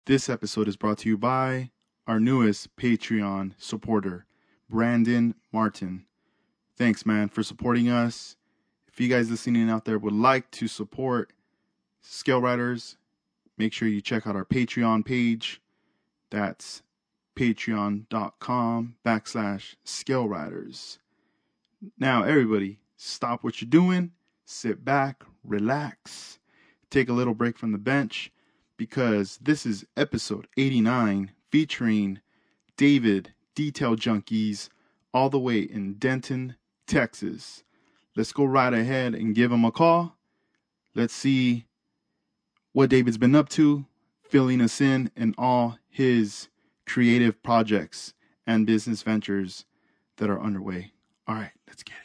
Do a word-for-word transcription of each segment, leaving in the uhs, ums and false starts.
This episode is brought to you by our newest Patreon supporter, Brandon Martin. Thanks, man, for supporting us. If you guys listening out there would like to support Scale Riders, make sure you check out our Patreon page. That's patreon.com backslash Scale Riders. Now, everybody, stop what you're doing, sit back, relax, take a little break from the bench, because this is episode eighty-nine featuring David Detail Junkies all the way in Denton, Texas. Let's go right ahead and give him a call. Let's see what David's been up to, filling us in in all his creative projects and business ventures that are underway. All right, let's get it.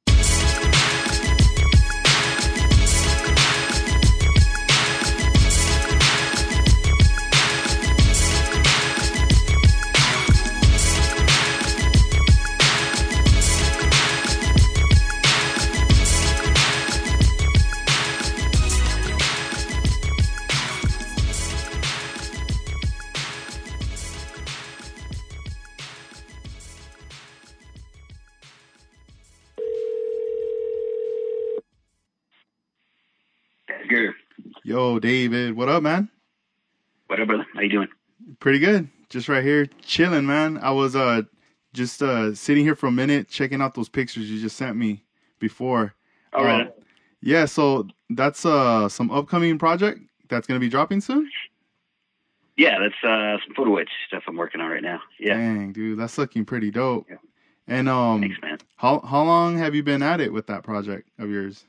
Good. Yo, David, what up, man? What up, brother? How you doing? Pretty good. Just right here, chilling, man. I was uh just uh sitting here for a minute, checking out those pictures you just sent me before. All right. Uh, yeah, so that's uh some upcoming project that's gonna be dropping soon. Yeah, that's uh, some photo etch stuff I'm working on right now. Yeah. Dang, dude, that's looking pretty dope. Yeah. And um, Thanks, man. how how long have you been at it with that project of yours?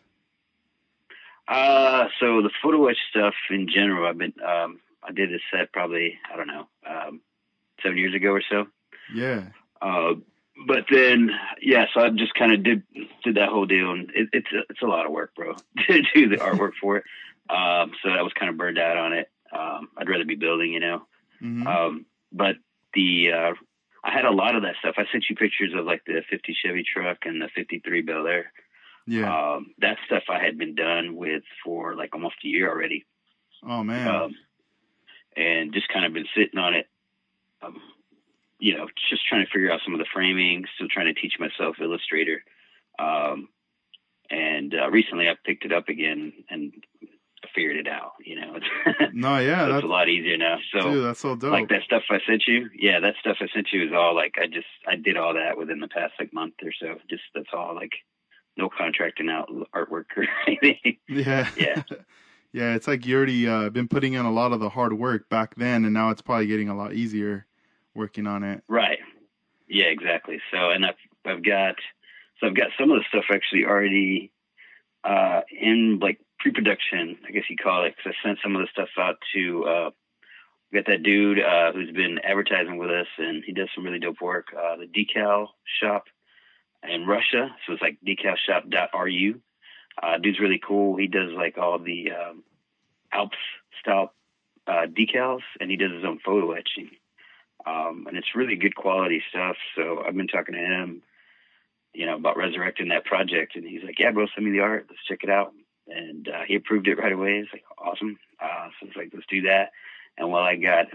Uh, so the photo etch stuff in general, I've been um, I did a set probably I don't know um, seven years ago or so. Yeah. Uh, but then yeah, so I just kind of did did that whole deal, and it, it's a, it's a lot of work, bro, to do the artwork for it. Um, so I was kind of burned out on it. Um, I'd rather be building, you know. Mm-hmm. Um, but the uh, I had a lot of that stuff. I sent you pictures of like the fifty Chevy truck and the fifty-three Bel Air. Yeah. Um, that stuff I had been done with for like almost a year already. Oh man. Um, and just kind of been sitting on it. Um, you know, just trying to figure out some of the framing, still trying to teach myself Illustrator. Um, and uh, recently I picked it up again and I figured it out, you know. No, yeah, so that's it's a lot easier now. So dude, that's so dope. like that stuff I sent you, yeah, that stuff I sent you is all like I just I did all that within the past like month or so. Just that's all like no contracting out artwork or anything. Yeah. Yeah. Yeah, it's like you already uh, been putting in a lot of the hard work back then, and now it's probably getting a lot easier working on it. Right. Yeah, exactly. So, and I've I've got so I've got some of the stuff actually already uh, in like pre-production, I guess you call it, because I sent some of the stuff out to uh, we got that dude uh, who's been advertising with us, and he does some really dope work. Uh, the Decal Shop in Russia, so it's like decalshop dot r u. Uh, dude's really cool. He does like all the um, Alps style uh, decals, and he does his own photo etching. Um, and it's really good quality stuff. So I've been talking to him, you know, about resurrecting that project. And he's like, yeah, bro, send me the art. Let's check it out. And uh, he approved it right away. It's like, awesome. Uh, so it's like, let's do that. And while I got,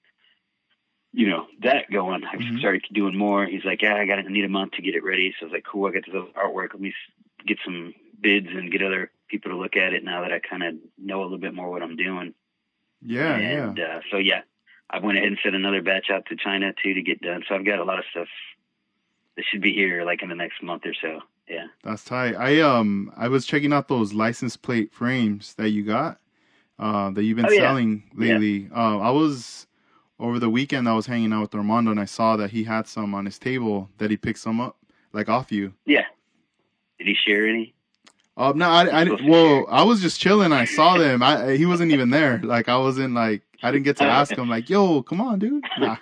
you know, that going, I Mhm. started doing more. He's like, yeah, I got to need a month to get it ready. So I was like, cool, I got this other artwork. Let me get some bids and get other people to look at it now that I kind of know a little bit more what I'm doing. Yeah, and, yeah. Uh, so, yeah, I went ahead and sent another batch out to China, too, to get done. So I've got a lot of stuff that should be here, like, in the next month or so. Yeah. That's tight. I um I was checking out those license plate frames that you got, uh, that you've been Oh, yeah. selling lately. Yeah. Uh, I was over the weekend. I was hanging out with Armando, and I saw that he had some on his table. That he picked some up, like off you. Yeah. Did he share any? Uh, no, I, I well, I was just chilling. I saw them. I he wasn't even there. Like I wasn't like I didn't get to ask him. Like, yo, come on, dude. Nah.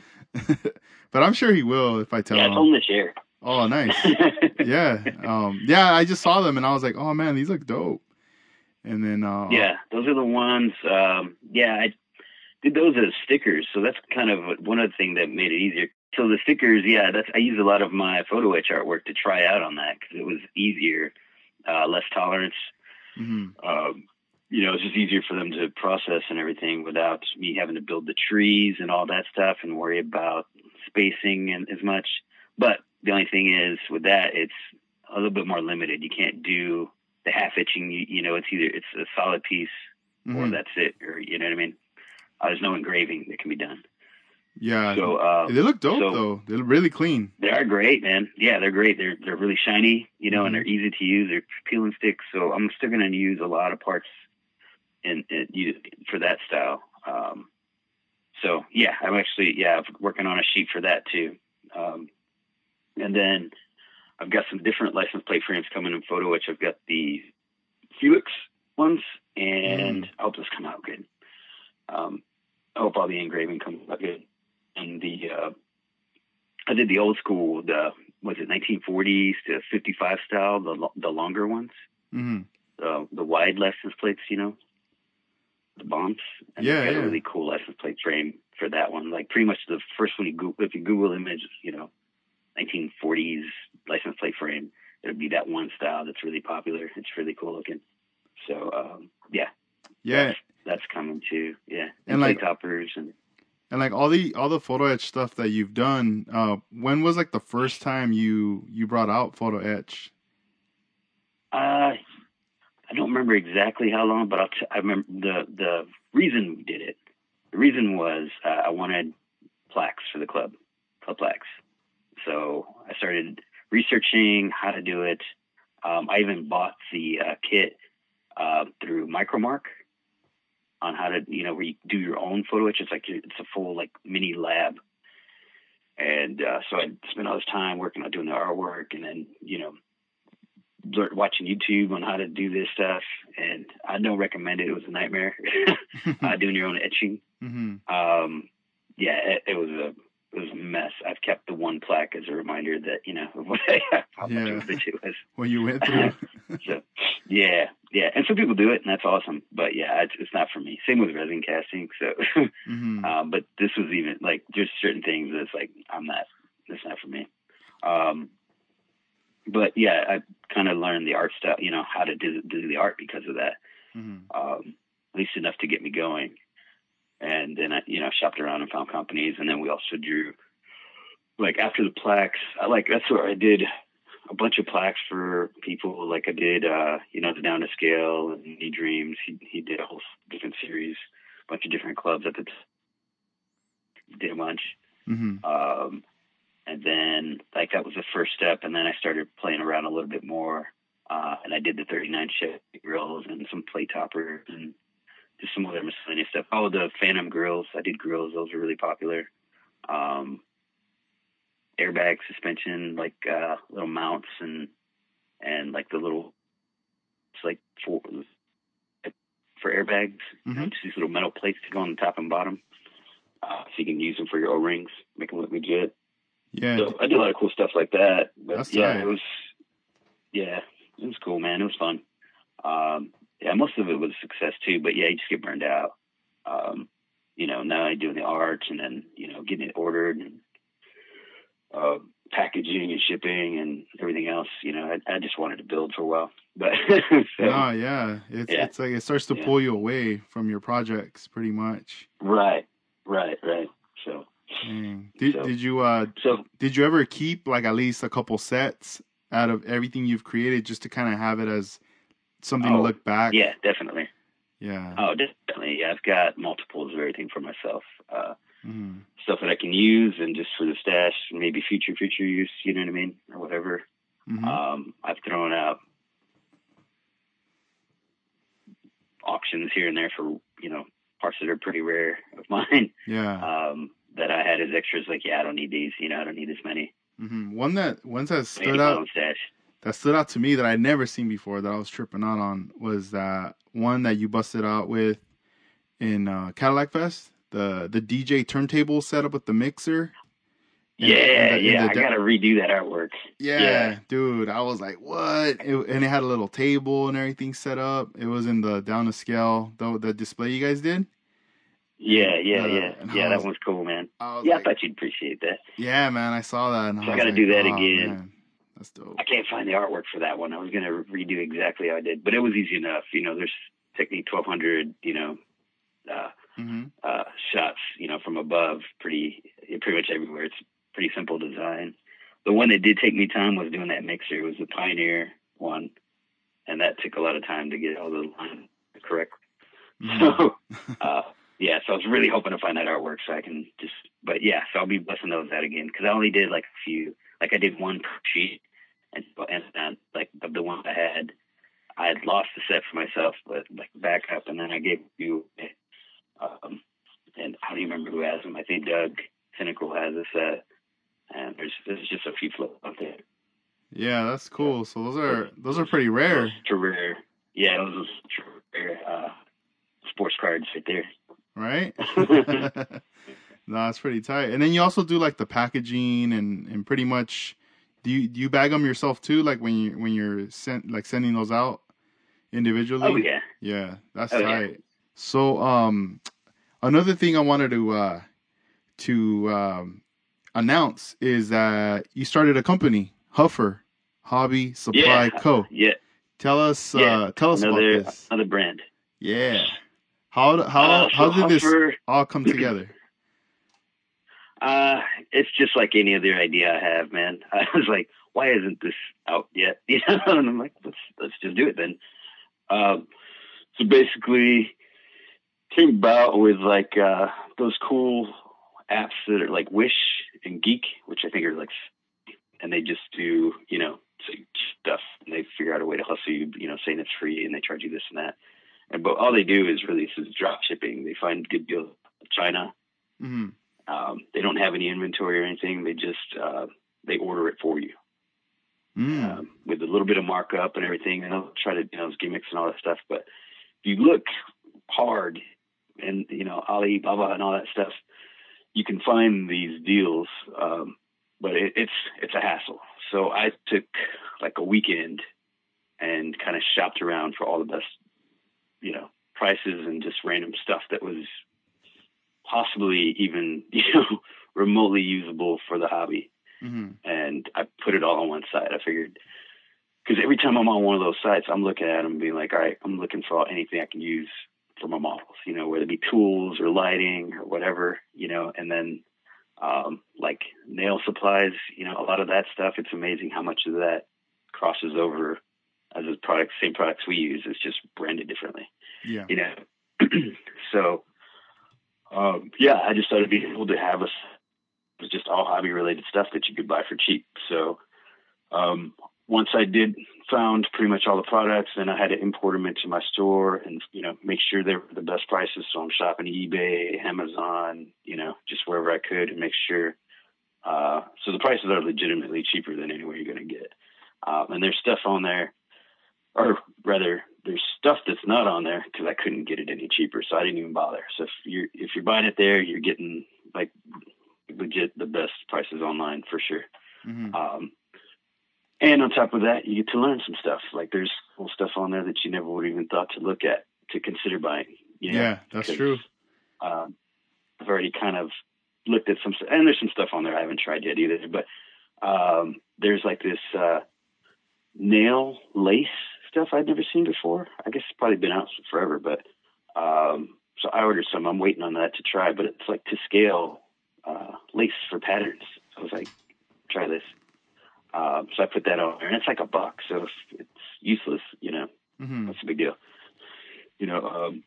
But I'm sure he will if I tell yeah, him. Yeah, I told him to share. Oh, nice. Yeah. Um, yeah, I just saw them and I was like, oh man, these look dope. And then, uh, yeah, those are the ones. Um, yeah, I did those as stickers. So that's kind of one of the things that made it easier. So the stickers, yeah, that's, I use a lot of my photo etch artwork to try out on that because it was easier, uh, less tolerance. Mm-hmm. Um, you know, it's just easier for them to process and everything without me having to build the trees and all that stuff and worry about spacing and as much. But the only thing is with that, it's a little bit more limited. You can't do the half etching. You, you know, it's either it's a solid piece mm-hmm. or that's it, or you know what I mean. Uh, there's no engraving that can be done. Yeah. So uh, they look dope so though. They look really clean. They are great, man. Yeah, they're great. They're they're really shiny, you know, mm-hmm. and they're easy to use. They're peel and stick. So I'm still going to use a lot of parts in, in for that style. Um, so yeah, I'm actually yeah I'm working on a sheet for that too. Um, and then I've got some different license plate frames coming in photo, which I've got the Felix ones, and mm. I hope this come out good. Um, I hope all the engraving comes out good. And the uh, I did the old school, the was it nineteen forties to fifty-five style, the the longer ones, mm-hmm. the the wide license plates, you know, the bombs. And yeah, I've got yeah. a really cool license plate frame for that one. Like pretty much the first one you Google, if you Google image, you know, nineteen forties license plate frame, it'll be that one style that's really popular. It's really cool looking. So um, yeah, yeah, that's, that's coming too. Yeah, and, and like plate toppers and. And like all the all the photo etch stuff that you've done, uh, when was like the first time you you brought out photo etch? Uh, I don't remember exactly how long, but I'll t- I remember the the reason we did it. The reason was uh, I wanted plaques for the club, club plaques. So I started researching how to do it. Um, I even bought the uh, kit uh, through Micromark. On how to, you know, where you do your own photo etch. It's like, it's a full like mini lab. And uh, so I spent all this time working on doing the artwork and then, you know, watching YouTube on how to do this stuff. And I don't recommend it. It was a nightmare uh, doing your own etching. Mm-hmm. Um, yeah, it, it was a, it was a mess. I've kept the one plaque as a reminder that, you know, how yeah. much of a bitch it was. What you went through. So, yeah, yeah. And some people do it, and that's awesome. But, yeah, it's, it's not for me. Same with resin casting. So, mm-hmm. um, but this was even, like, there's certain things that's like, I'm not, that's not for me. Um, but, yeah, I kind of learned the art style, you know, how to do, do the art because of that, mm-hmm. um, at least enough to get me going. And then I, you know, shopped around and found companies. And then we also drew, like, after the plaques, I like, that's where I did a bunch of plaques for people. Like I did, uh, you know, the Down to Scale and He Dreams. He, he did a whole different series, a bunch of different clubs at the time. Did a bunch. Mm-hmm. Um, and then, like, that was the first step. And then I started playing around a little bit more. Uh, and I did the thirty-nine Chevy grills and some plate toppers and just some other miscellaneous stuff. Oh, the Phantom grills. I did grills. Those were really popular. Um, airbag suspension, like uh, little mounts and and like the little, it's like for for airbags. Mm-hmm. You know, just these little metal plates to go on the top and bottom, uh, so you can use them for your O-rings, make them look legit. Yeah, so I did a lot of cool stuff like that. But That's yeah, tight. it was yeah, it was cool, man. It was fun. Um, yeah, most of it was a success too, but yeah, you just get burned out. Um, you know, now I'm doing the art and then, you know, getting it ordered and uh, packaging and shipping and everything else. You know, I, I just wanted to build for a while, but so, no, yeah, it's yeah. it's like it starts to yeah. pull you away from your projects, pretty much. Right, right, right. So, Dang. Did so, did you uh so did you ever keep like at least a couple sets out of everything you've created just to kind of have it as something oh, to look back? Yeah, definitely. Yeah. Oh, definitely. Yeah, I've got multiples of everything for myself. Uh, mm-hmm. Stuff that I can use and just for the stash, maybe future, future use, you know what I mean? Or whatever. Mm-hmm. Um, I've thrown out auctions here and there for, you know, parts that are pretty rare of mine. Yeah. Um, that I had as extras, like, yeah, I don't need these, you know, I don't need this many. Mm-hmm. One that, ones that stood my out, own stash. that stood out to me that I'd never seen before that I was tripping out on was that one that you busted out with in uh, Cadillac Fest, the the D J turntable setup with the mixer. And, yeah, and the, yeah, the, I gotta redo that artwork. Yeah, yeah. dude, I was like, what? It, and it had a little table and everything set up. It was in the Down to Scale, the, the display you guys did. Yeah, yeah, uh, yeah. Yeah, was, that one's cool, man. I Yeah, like, I thought you'd appreciate that. Yeah, man, I saw that. And so I, I gotta like, do that oh, again. Man, that's dope. I can't find the artwork for that one. I was gonna redo exactly how I did, but it was easy enough. You know, there's technique twelve hundred, you know, uh, Mm-hmm. uh, shots, you know, from above, pretty, pretty much everywhere. It's pretty simple design. The one that did take me time was doing that mixer. It was the Pioneer one, and that took a lot of time to get all the lines correct. Mm-hmm. So, uh, yeah, so I was really hoping to find that artwork so I can just, but yeah, so I'll be busting those out again because I only did like a few, like I did one per sheet, and, and, and like of the ones I had, I had lost the set for myself, but like back up, and then I gave you. Um, and I don't even remember who has them. I think Doug Cynical has a set, and there's there's just a few floats out there. Yeah, that's cool. So those are those are pretty rare. Those are rare. Yeah, those are rare uh, sports cards right there. Right? No, it's pretty tight. And then you also do like the packaging and, and pretty much do you do you bag them yourself too? Like when you when you're sent like sending those out individually? Oh yeah. Yeah, that's oh, tight. Yeah. So um, another thing I wanted to uh, to um, announce is that you started a company, Huffer Hobby Supply yeah. Co. Yeah. Tell us yeah. uh, tell us another, about this. Another brand. Yeah. How how uh, so how did Huffer, this all come together? Uh, it's just like any other idea I have, man. I was like, why isn't this out yet? You know, and I'm like, let's let's just do it then. Um, so basically, came about with like uh, those cool apps that are like Wish and Geek, which I think are like, and they just do, you know, stuff, and they figure out a way to hustle you, you know, saying it's free, and they charge you this and that. And but all they do is really is drop shipping. They find good deals in China. Mm-hmm. Um, they don't have any inventory or anything. They just uh, they order it for you mm. um, with a little bit of markup and everything. And they'll try to, you know, those gimmicks and all that stuff. But if you look hard, and you know, Alibaba and all that stuff, you can find these deals. Um, but it, it's it's a hassle. So I took like a weekend and kind of shopped around for all the best, you know, prices and just random stuff that was possibly even, you know, remotely usable for the hobby. Mm-hmm. And I put it all on one side. I figured, because every time I'm on one of those sites, I'm looking at them being like, all right, I'm looking for anything I can use for my models, you know, whether it be tools or lighting or whatever, you know, and then um, like nail supplies, you know, a lot of that stuff. It's amazing how much of that crosses over as a product, same products we use. It's just branded differently. Yeah. You know, so, Um, yeah, I just thought it'd be cool to have us just all hobby related stuff that you could buy for cheap. So um, once I did found pretty much all the products, then I had to import them into my store and, you know, make sure they were the best prices. So I'm shopping eBay, Amazon, you know, just wherever I could and make sure. Uh, so the prices are legitimately cheaper than anywhere you're going to get. Um, and there's stuff on there, or rather, there's stuff that's not on there because I couldn't get it any cheaper, so I didn't even bother. So if you're if you're buying it there, you're getting like legit the best prices online for sure. Mm-hmm. Um, and on top of that, you get to learn some stuff. Like there's cool stuff on there that you never would even thought to look at to consider buying. You know? Yeah, that's because, true. Um, I've already kind of looked at some, and there's some stuff on there I haven't tried yet either. But um, there's like this uh, nail lace stuff I'd never seen before. I guess it's probably been out forever, but um, so I ordered some. I'm waiting on that to try, but it's like to scale uh, lace for patterns. So I was like, try this. Um, so I put that on there, and it's like a buck, so it's useless, you know. Mm-hmm. That's a big deal, you know. Um,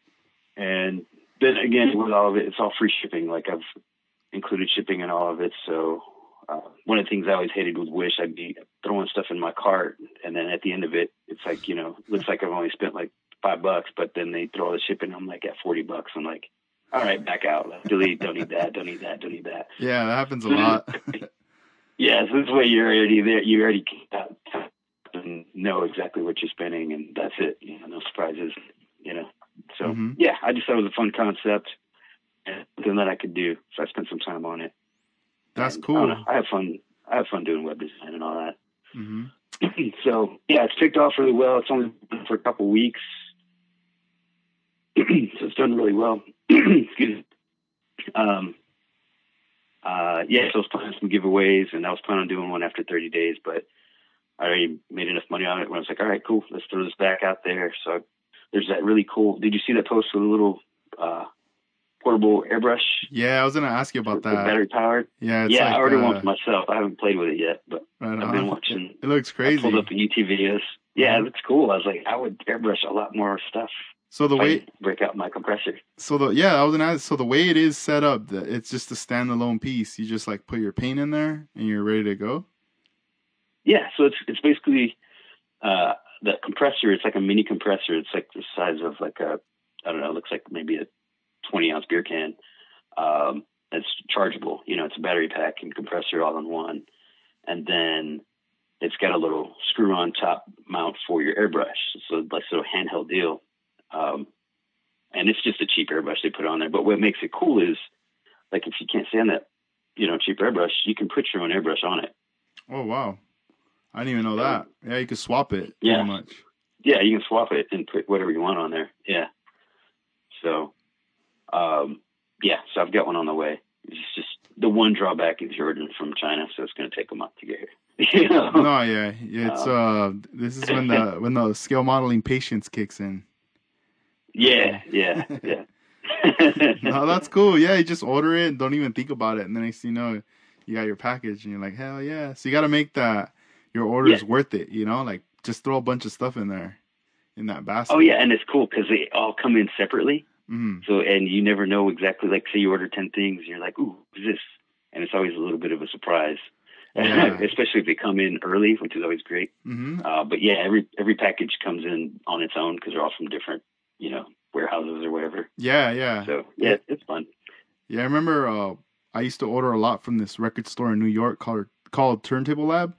and then again, with all of it, it's all free shipping. Like I've included shipping in all of it, so. Uh, one of the things I always hated with Wish, I'd be throwing stuff in my cart, and then at the end of it, it's like, you know, looks like I've only spent like five bucks, but then they throw all the shipping, I'm like at forty bucks. I'm like, all right, back out. Like, delete, don't need that, don't need that, don't need that. Yeah, that happens a lot. Yeah, so this way you're already there, you already know exactly what you're spending, and that's it. You know, no surprises, you know. So, mm-hmm. yeah, I just thought it was a fun concept and something that I could do, so I spent some time on it. That's and, cool. I, don't know, I have fun. I have fun doing web design and all that. Mm-hmm. So yeah, it's picked off really well. It's only been for a couple weeks, so it's done really well. Excuse me. Um, uh, yeah, so I was planning some giveaways, and I was planning on doing one after thirty days, but I already made enough money on it when I was like, all right, cool, let's throw this back out there. So I there's that really cool. Did you see that post with a little uh, portable airbrush? Yeah, I was gonna ask you about that. Battery powered. Yeah, it's yeah, like, I already uh, want for myself. I haven't played with it yet, but right I've been on. watching. It, it looks crazy. I pulled up the YouTube videos. Yeah, uh-huh. it looks cool. I was like, I would airbrush a lot more stuff. So the if way I break out my compressor. So the yeah, I was gonna ask. So the way it is set up, the, it's just a standalone piece. You just like put your paint in there and you're ready to go. Yeah, so it's it's basically uh, the compressor. It's like a mini compressor. It's like the size of like a I don't know. It looks like maybe a twenty ounce beer can. Um, it's chargeable. You know, it's a battery pack and compressor all in one, and then it's got a little screw on top mount for your airbrush. So like sort of handheld deal. Um, and it's just a cheap airbrush they put on there. But what makes it cool is, like, if you can't stand that, you know, cheap airbrush, you can put your own airbrush on it. Oh, wow. I didn't even know that. Yeah, you could swap it yeah. pretty much. Yeah, you can swap it and put whatever you want on there. Yeah. So, um, yeah, so I've got one on the way. It's just the one drawback is you're ordering from China, so it's going to take a month to get here. You know? No, yeah. It's, um, uh, this is when the, when the scale modeling patience kicks in. Yeah, yeah, yeah. No, that's cool. Yeah, you just order it and don't even think about it. And then next thing you know, you got your package and you're like, hell yeah. So you got to make that, your order is yeah. worth it, you know? Like, just throw a bunch of stuff in there, in that basket. Oh, yeah, and it's cool because they all come in separately. Mm-hmm. So, and you never know exactly, like, say you order ten things and you're like, ooh, what's this? And it's always a little bit of a surprise. Yeah. Especially if they come in early, which is always great. Mm-hmm. Uh, but yeah, every every package comes in on its own because they're all from different, you know, warehouses or whatever. Yeah, yeah. So yeah, yeah. it's fun. Yeah, I remember uh, I used to order a lot from this record store in New York called called Turntable Lab,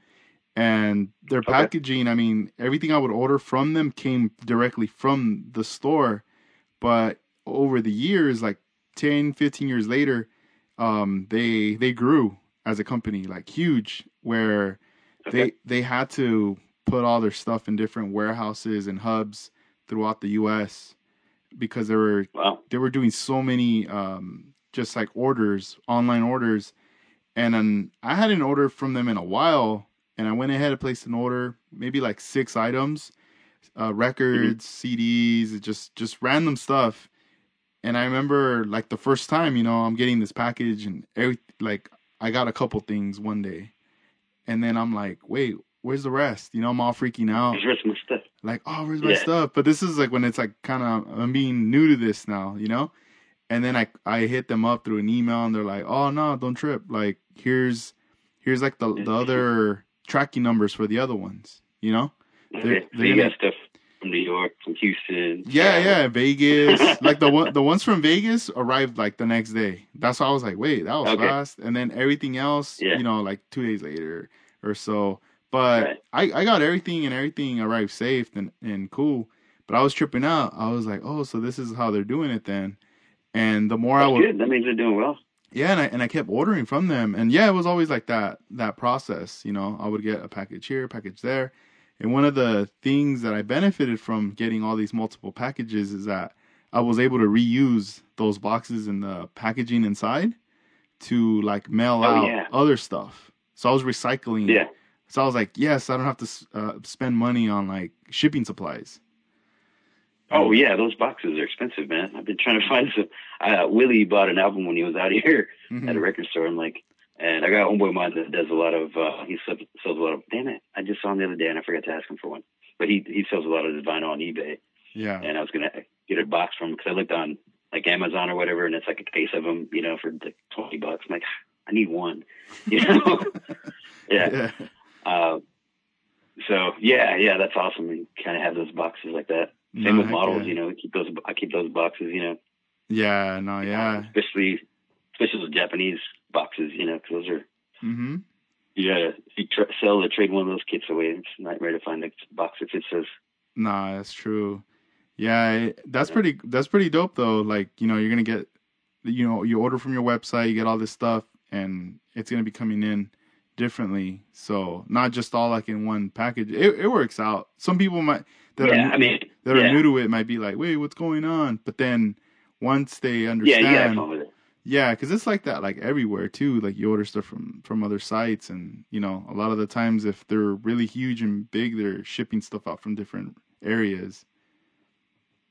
and their okay. packaging. I mean, everything I would order from them came directly from the store, but over the years, like ten, fifteen years later, um, they they grew as a company, like huge, where okay. they they had to put all their stuff in different warehouses and hubs throughout the U S because they were wow. they were doing so many um, just like orders, online orders, and then I hadn't ordered from them in a while, and I went ahead and placed an order, maybe like six items, uh, records, mm-hmm. C Ds, just just random stuff. And I remember like the first time, you know, I'm getting this package and every like I got a couple things one day, and then I'm like, wait, where's the rest? You know, I'm all freaking out. Where's my stuff? Like, oh, where's my yeah. stuff? But this is like when it's like kind of I'm being new to this now, you know. And then I I hit them up through an email, and they're like, oh no, don't trip. Like here's here's like the the other tracking numbers for the other ones, you know. They're, okay. So you gonna, got stuff from New York, from Houston. Yeah, yeah, Vegas. Like the one, the ones from Vegas arrived like the next day. That's why I was like, wait, that was okay. fast. And then everything else, yeah. you know, like two days later or so. But right. I, I got everything and everything arrived safe and, and cool. But I was tripping out. I was like, oh, so this is how they're doing it then. And the more That's I would, good. That means they're doing well. Yeah, and I and I kept ordering from them. And yeah, it was always like that that process. You know, I would get a package here, a package there. And one of the things that I benefited from getting all these multiple packages is that I was able to reuse those boxes and the packaging inside to like mail oh, out yeah. other stuff. So I was recycling. Yeah. So I was like, yes, I don't have to uh, spend money on like shipping supplies. Oh yeah, those boxes are expensive, man. I've been trying to find some. Uh, Willie bought an album when he was out here mm-hmm. at a record store. I'm like, and I got a homeboy of mine that does a lot of. Uh, he sells, sells a lot of. Damn it! I just saw him the other day and I forgot to ask him for one. But he he sells a lot of his vinyl on eBay. Yeah. And I was gonna get a box from him because I looked on like Amazon or whatever, and it's like a case of them, you know, for like twenty bucks. I'm like, I need one, you know. yeah. yeah. Uh, so yeah, yeah, that's awesome. You kind of have those boxes like that. Same no, with models, yeah. you know. Keep those. I keep those boxes, you know. Yeah, no, yeah. Especially, especially those Japanese boxes, you know, because those are. Mm-hmm. Yeah, if you tra- sell or trade one of those kits away, it's a nightmare to find a box that fits those. Nah, that's true. Yeah, that's yeah. pretty. That's pretty dope, though. Like, you know, you're gonna get, you know, you order from your website, you get all this stuff, and it's gonna be coming in differently. So not just all like in one package. It, it works out. Some people might that yeah, are. I mean. that yeah. are new to it might be like, wait, what's going on? But then once they understand, yeah, yeah, fun with it. Yeah, because it's like that like everywhere too. Like you order stuff from from other sites, and you know, a lot of the times if they're really huge and big, they're shipping stuff out from different areas.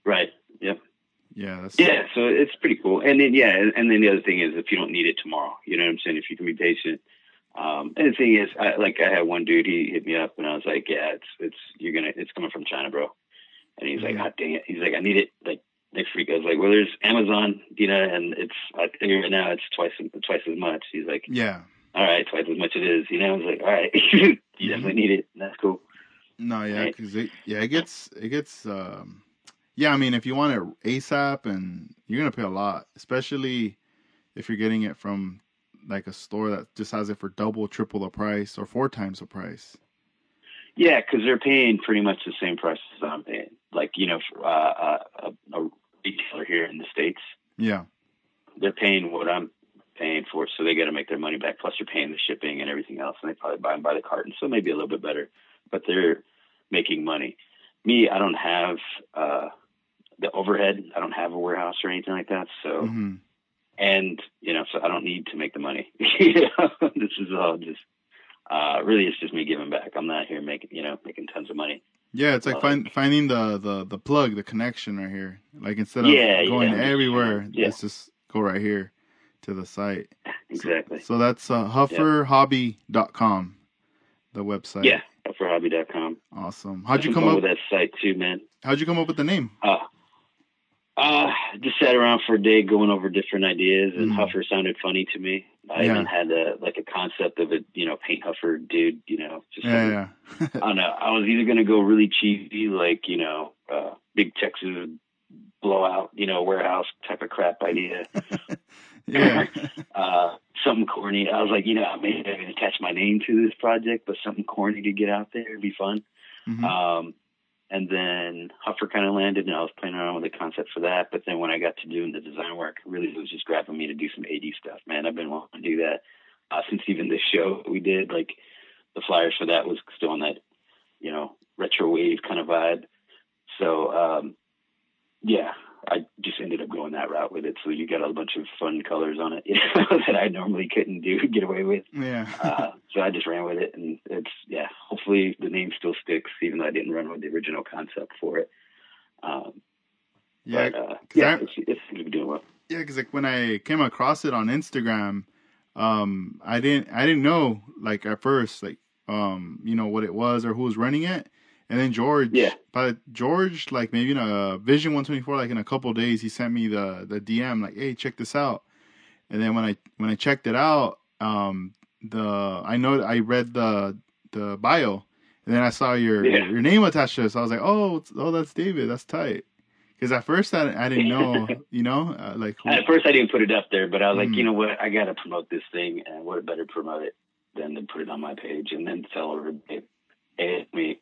Right. Yep. Yeah. That's, Yeah. So it's pretty cool. And then, yeah. And, and then the other thing is if you don't need it tomorrow, you know what I'm saying? If you can be patient. Um, and the thing is, I, like I had one dude, he hit me up and I was like, yeah, it's, it's, you're going to, it's coming from China, bro. And he's mm-hmm. like, oh, dang it. He's like, I need it like next week. I was like, well, there's Amazon, you know, and it's, I think right now it's twice, twice as much. He's like, yeah. All right, twice as much it is. You know, I was like, all right, you mm-hmm. definitely need it. That's cool. No, yeah, because right? it, yeah, it gets, it gets, um, yeah. I mean, if you want it ASAP, and you're gonna pay a lot, especially if you're getting it from like a store that just has it for double, triple the price, or four times the price. Yeah, because they're paying pretty much the same price as I'm paying. Like, you know, uh, uh, a, a retailer here in the States. Yeah, they're paying what I'm paying for it, so they got to make their money back. Plus, they're paying the shipping and everything else, and they probably buy them by the carton, so maybe a little bit better. But they're making money. Me, I don't have uh, the overhead. I don't have a warehouse or anything like that. So, mm-hmm. and you know, so I don't need to make the money. you know? This is all just uh, really, it's just me giving back. I'm not here making, you know, making tons of money. Yeah, it's like uh, find, finding the, the, the plug, the connection right here. Like instead of yeah, going yeah, everywhere, just, yeah. let's just go right here to the site. Exactly. So, so that's uh, huffer hobby dot com, the website. Yeah, huffer hobby dot com. Awesome. How'd you Some come up with that site too, man? How'd you come up with the name? Uh, uh, just sat around for a day going over different ideas, and mm. Huffer sounded funny to me. I yeah. even had a like a concept of a you know paint Huffer dude, you know, just yeah, yeah. I don't know. I was either gonna go really cheesy, like you know, uh, big Texas blowout, you know, warehouse type of crap idea. yeah. uh, something corny. I was like, you know, maybe I'm gonna attach my name to this project, but something corny to get out there would be fun. Mm-hmm. Um, and then Huffer kind of landed, and I was playing around with the concept for that. But then when I got to doing the design work, really it was just grabbing me to do some A D stuff. Man, I've been wanting to do that uh, since even this show we did. Like the flyers for that was still on that, you know, retro wave kind of vibe. So um, yeah, I just ended up going that route with it. So you got a bunch of fun colors on it, you know, that I normally couldn't do get away with. Yeah. uh, so I just ran with it, and it's yeah. Hopefully the name still sticks, even though I didn't run with the original concept for it. Um, yeah, but, uh, yeah, I, it's, it's, it's doing well. Yeah, because like when I came across it on Instagram, um, I didn't I didn't know like at first like um you know what it was or who was running it. And then George, yeah. but George, like maybe in a Vision one twenty-four, like in a couple of days, he sent me the, the D M, like, hey, check this out. And then when I when I checked it out, um, the I know I read the the bio, and then I saw your yeah. your name attached to it. So I was like, oh, oh, that's David, that's tight. Because at first I, I didn't know, you know, uh, like who... at first I didn't put it up there, but I was mm. like, you know what, I got to promote this thing, and what better promote it than to put it on my page, and then tell everybody, hey, it's me.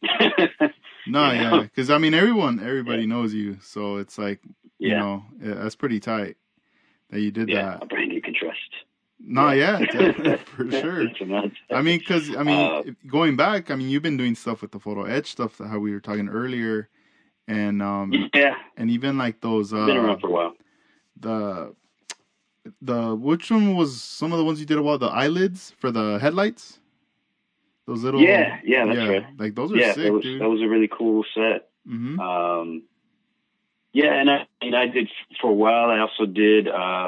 no, you know? yeah, because I mean, everyone, everybody yeah. knows you, so it's like, you yeah. know, that's pretty tight that you did yeah, that. A brand you can trust. No, yeah, yeah for sure. I mean, because I mean, uh, going back, I mean, you've been doing stuff with the photo etch stuff, how we were talking earlier, and um, yeah, and even like those. Uh, been around for a while. The the which one was some of the ones you did about the eyelids for the headlights? Those little yeah, yeah, that's yeah, right. Like those are yeah, sick, that was, dude. That was a really cool set. Mm-hmm. Um, yeah, and I and I did for a while. I also did. Uh,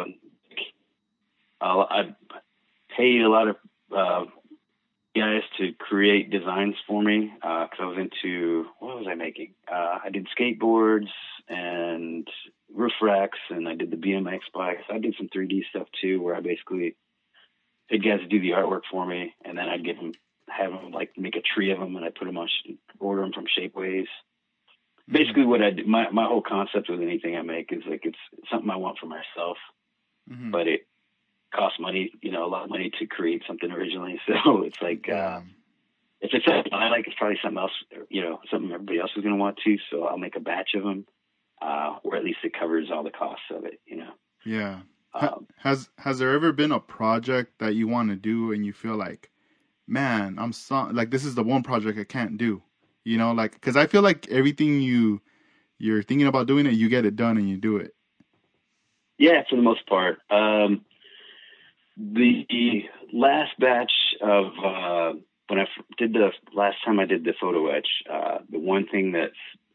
I paid a lot of uh, guys to create designs for me because uh, I was into what was I making? Uh, I did skateboards and roof racks, and I did the B M X bikes. I did some three D stuff too, where I basically paid guys to do the artwork for me, and then I'd give them. Have them like make a tree of them, and I put them on order them from Shapeways. Mm-hmm. Basically, what I do, my my whole concept with anything I make is like it's something I want for myself, mm-hmm. but it costs money, you know, a lot of money to create something originally. So it's like yeah. uh, if it's something I like, it's probably something else, you know, something everybody else is going to want to. So I'll make a batch of them, uh, or at least it covers all the costs of it, you know. Yeah. Um, has has there ever been a project that you want to do and you feel like, man, I'm so like this is the one project I can't do, you know, like because I feel like everything you you're thinking about doing it, you get it done and you do it. Yeah, for the most part. Um, the last batch of uh, when I did the last time I did the photo etch, uh, the one thing that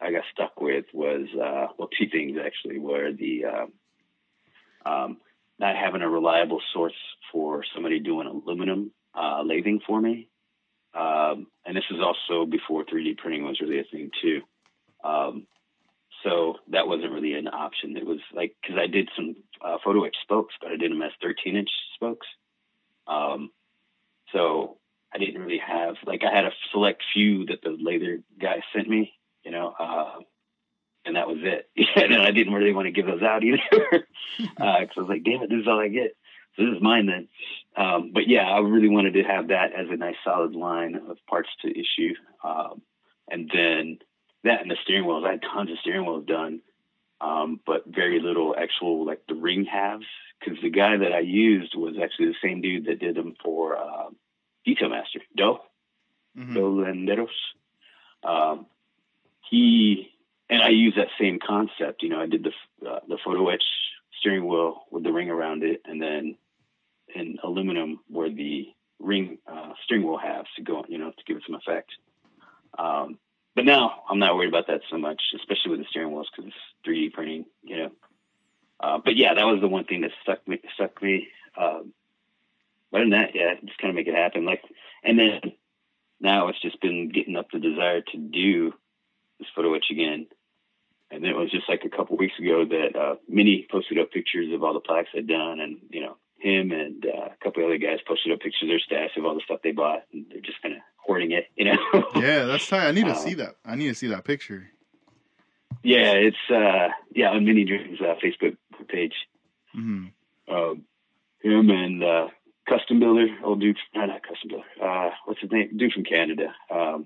I got stuck with was, uh, well, two things actually were the, um, um, not having a reliable source for somebody doing aluminum, uh, lathing for me. Um, and this is also before three D printing was really a thing too. Um, so that wasn't really an option. It was like, cause I did some, uh, photo etch spokes, but I did them as thirteen inch spokes. Um, so I didn't really have, like, I had a select few that the lather guy sent me, you know, uh, and that was it. And I didn't really want to give those out either. uh, cause I was like, damn it, this is all I get. So this is mine then. Um, but yeah, I really wanted to have that as a nice solid line of parts to issue. Um, and then that and the steering wheels, I had tons of steering wheels done. Um, but very little actual, like the ring halves. Cause the guy that I used was actually the same dude that did them for, uh, Detail Master, Doe, mm-hmm. Doe Landeros. Um, he, and I use that same concept. You know, I did the, uh, the photo etch steering wheel with the ring around it, and then in aluminum where the ring uh, steering wheel halves to go, you know, to give it some effect. Um, but now I'm not worried about that so much, especially with the steering wheels because it's three D printing, you know. Uh, but yeah, that was the one thing that stuck me. Stuck me. Um, other than that, yeah, just kind of make it happen. Like, and then now it's just been getting up the desire to do this photo etch again. And then it was just like a couple weeks ago that uh, Minnie posted up pictures of all the plaques I'd done, and you know, him and uh, a couple of other guys posted up pictures of their stash of all the stuff they bought, and they're just kind of hoarding it, you know. Yeah, that's tight. I need to uh, see um, that. I need to see that picture. Yeah, it's uh, yeah on Minnie Dream's uh, Facebook page. Mm-hmm. Uh, him and uh, Custom Builder, old dude, no, not Custom Builder. Uh, what's his name? Dude from Canada. Um,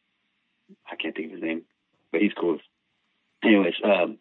I can't think of his name, but he's cool. Anyways, um,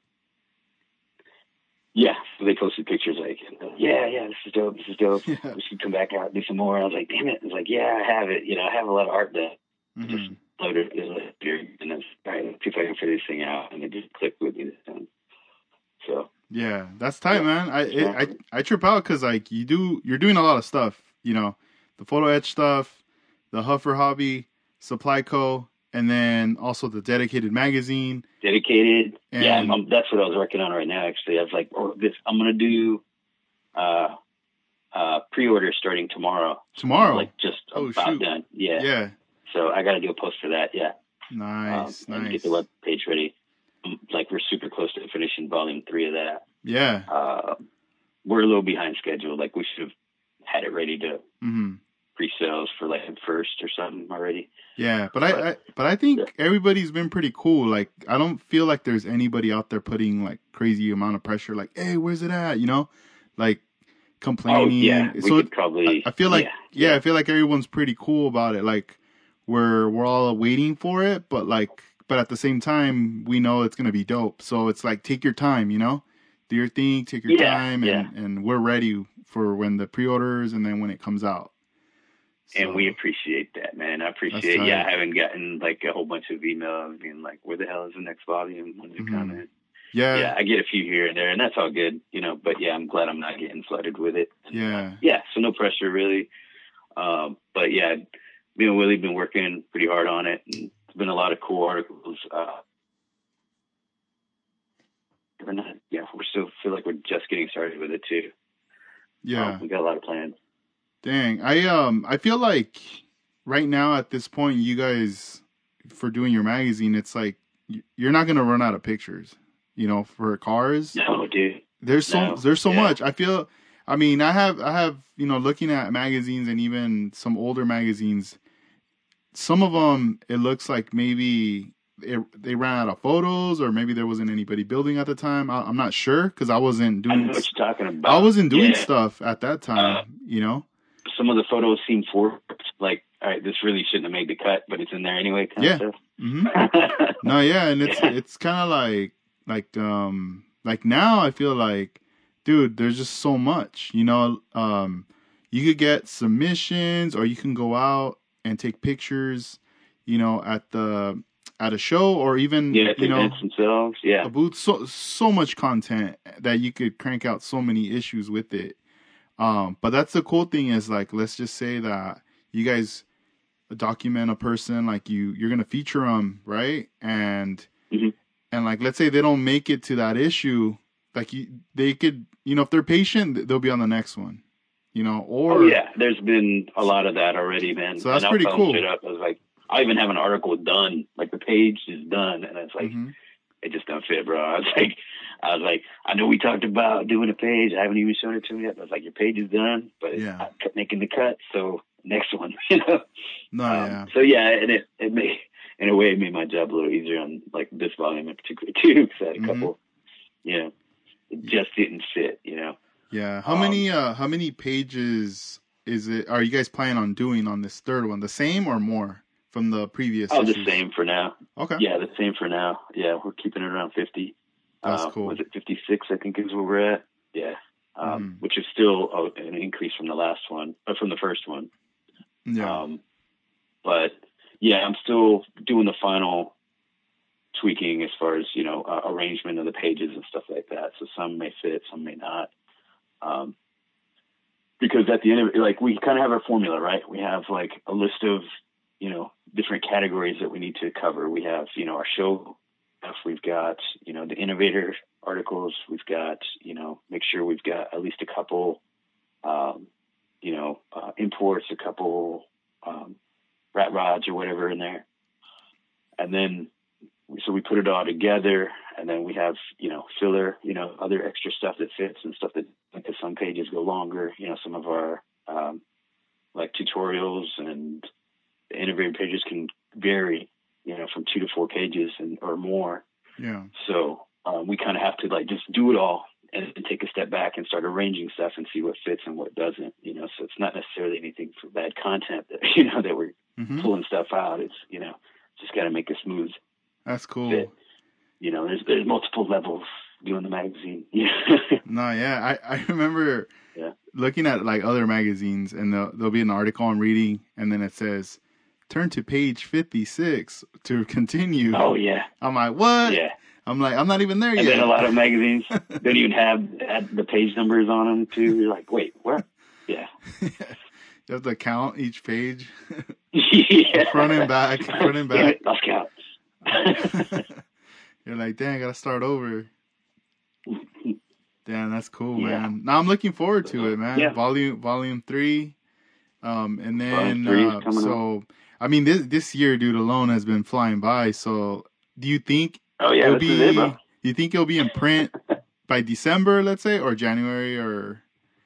yeah, so they posted pictures like, yeah, yeah, this is dope, this is dope. Yeah. We should come back out and do some more. And I was like, damn it. I was like, yeah, I have it. You know, I have a lot of art done. Mm-hmm. Just loaded it here, and that's all right. Let's see if I can figure this thing out, and it just clicked with me this time. So yeah, that's tight, yeah. man. I it, yeah. I I trip out because like you do, you're doing a lot of stuff. You know, the photo etch stuff, the Huffer Hobby, Supply Co. And then also the dedicated magazine. Dedicated. And yeah, I'm, I'm, that's what I was working on right now, actually. I was like, oh, this, I'm going to do uh, uh, pre-order starting tomorrow. Tomorrow? Like just oh, about shoot. done. Yeah. Yeah. So I got to do a post for that, yeah. Nice, um, nice. And get the web page ready. Like, we're super close to finishing volume three of that. Yeah. Uh, we're a little behind schedule. Like, we should have had it ready to mm-hmm. pre-sales for, like, first or something already. Yeah, but, but I, I but I think yeah. everybody's been pretty cool. Like, I don't feel like there's anybody out there putting like crazy amount of pressure. Like, hey, where's it at? You know, like complaining. Oh, yeah, we so could probably. I, I feel like yeah, yeah, yeah, I feel like everyone's pretty cool about it. Like, we're we're all waiting for it, but like, but at the same time, we know it's gonna be dope. So it's like, take your time. You know, do your thing, take your yeah, time, yeah. and and we're ready for when the pre-orders and then when it comes out. So, and we appreciate that, man. I appreciate, yeah, I haven't gotten like a whole bunch of emails being like, where the hell is the next volume? When's it mm-hmm. coming? Yeah. Yeah, I get a few here and there, and that's all good, you know, but yeah, I'm glad I'm not getting flooded with it. Yeah. Yeah, so no pressure really. Um, but yeah, me and Willie been working pretty hard on it, and there's been a lot of cool articles. Uh, we're not, yeah, we're still feel like we're just getting started with it too. Yeah. Um, we got a lot of plans. Dang, I um I feel like right now at this point, you guys for doing your magazine, it's like you're not gonna run out of pictures, you know, for cars. No, dude. There's so no. there's so yeah. much. I feel. I mean, I have I have you know looking at magazines and even some older magazines. Some of them it looks like maybe it, they ran out of photos, or maybe there wasn't anybody building at the time. I, I'm not sure because I wasn't doing. I know what you're talking about. I wasn't doing yeah. stuff at that time, uh, you know. Some of the photos seem forced, like, all right, this really shouldn't have made the cut, but it's in there anyway, kind yeah. of stuff. Mm-hmm. No, yeah, and it's yeah. it's kind of like like um like now I feel like, dude, there's just so much, you know. Um, you could get submissions, or you can go out and take pictures, you know, at the at a show, or even yeah, you know themselves, yeah, a booth. So so much content that you could crank out so many issues with it. Um, but that's the cool thing is like, let's just say that you guys document a person, like you, you're going to feature them. Right. And, mm-hmm. and like let's say they don't make it to that issue, like you, they could, you know, if they're patient, they'll be on the next one, you know. Or oh yeah, there's been a lot of that already, man. So that's and I'll pretty tell cool. them straight up. I was like, I even have an article done, like the page is done, and it's like mm-hmm. it just don't fit, bro. I was like, I was like, I know we talked about doing a page. I haven't even shown it to me yet. But I was like, your page is done, but it's Yeah. not making the cut. So next one, you know. No, um, yeah. So yeah, and it it made in a way it made my job a little easier on like this volume in particular too, because I had a Mhm. couple, you know, it just didn't fit, you know. Yeah. How Um, many uh how many pages is it are you guys planning on doing on this third one? The same or more from the previous Oh, issues? the same for now. Okay. Yeah, the same for now. Yeah, we're keeping it around fifty. That's uh, cool. Was it fifty-six, I think is where we're at? Yeah. Um, Mhm. which is still a, an increase from the last one, or from the first one. Yeah. Um, but yeah, I'm still doing the final tweaking as far as, you know, uh, arrangement of the pages and stuff like that. So some may fit, some may not. Um, because at the end of it, like we kind of have our formula, right? We have like a list of, you know, different categories that we need to cover. We have, you know, our show stuff. We've got, you know, the innovator articles. We've got, you know, make sure we've got at least a couple, um, you know, uh, imports, a couple um, rat rods or whatever in there. And then, so we put it all together, and then we have, you know, filler, you know, other extra stuff that fits and stuff that, because some pages go longer, you know, some of our, um, like tutorials and the innovative pages can vary, you know, from two to four pages and or more. Yeah. So um, we kind of have to like just do it all and, and take a step back and start arranging stuff and see what fits and what doesn't, you know. So it's not necessarily anything for bad content that, you know, that we're Mhm. pulling stuff out. It's, you know, just got to make a smooth That's cool. fit. You know, there's there's multiple levels doing the magazine. Yeah. No, yeah. I, I remember Yeah. looking at like other magazines, and there'll, there'll be an article I'm reading, and then it says, turn to page fifty-six to continue. Oh yeah. I'm like, what? Yeah. I'm like, I'm not even there And yet. then a lot of magazines don't even have, have the page numbers on them too. You're like, wait, where? Yeah. You have to count each page. Yeah. Front and back, front and Damn back. it, lost count. You're like, dang, I gotta start over. Damn, that's cool, Yeah. man. Now I'm looking forward to it, man. Yeah. Volume volume three. Um and then Volume three is uh, coming so I mean this this year, dude, alone has been flying by. So do you think Oh yeah, it'll this be is it, bro. do you think it'll be in print by December, let's say, or January, or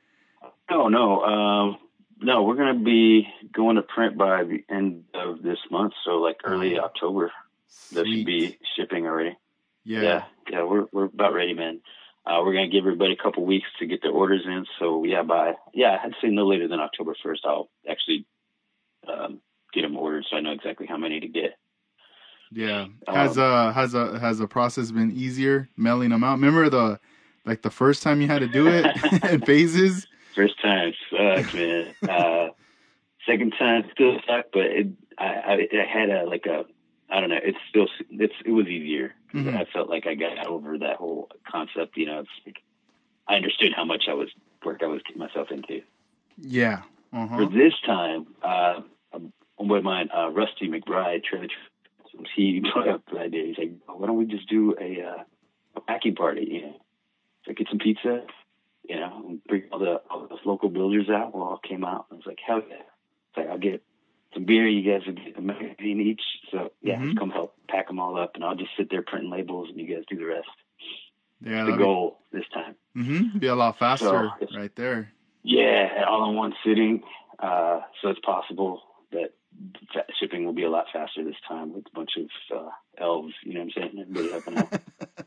No, no, um, no. We're gonna be going to print by the end of this month, so like early Oh, October. That should sweet. be shipping already. Yeah. Yeah, yeah, we're we're about ready, man. Uh, we're gonna give everybody a couple weeks to get their orders in. So yeah, by yeah, I'd say no later than October first, I'll actually um, get them ordered, so I know exactly how many to get. Yeah. Has Um, uh has a has the process been easier mailing them out? Remember the like the first time you had to do it in phases? First time sucks, man. Uh, second time still sucked, but it, I, I, I had a like a I don't know. It's still it's it was easier. Mhm. I felt like I got over that whole concept. You know, it's like I understood how much I was work I was getting myself into. Yeah. Uh-huh. For this time, uh, a boy of mine, uh, Rusty McBride, Trailer Trails, he put up the idea. He's like, "Why don't we just do a, uh, a packing party? You know, so get some pizza, you know, and bring all the all the local builders out." Well, all came out. I was like, "Hell yeah!" It's like, I'll get some beer. You guys will get a magazine each. So yeah, Mhm. just come help pack them all up, and I'll just sit there printing labels, and you guys do the rest. Yeah. The that'd goal this time. Be, mm-hmm. Be a lot faster So, it's- right there. Yeah, all in one sitting. Uh, so it's possible that fa- shipping will be a lot faster this time with a bunch of uh, elves. You know what I'm saying? Everybody helping out.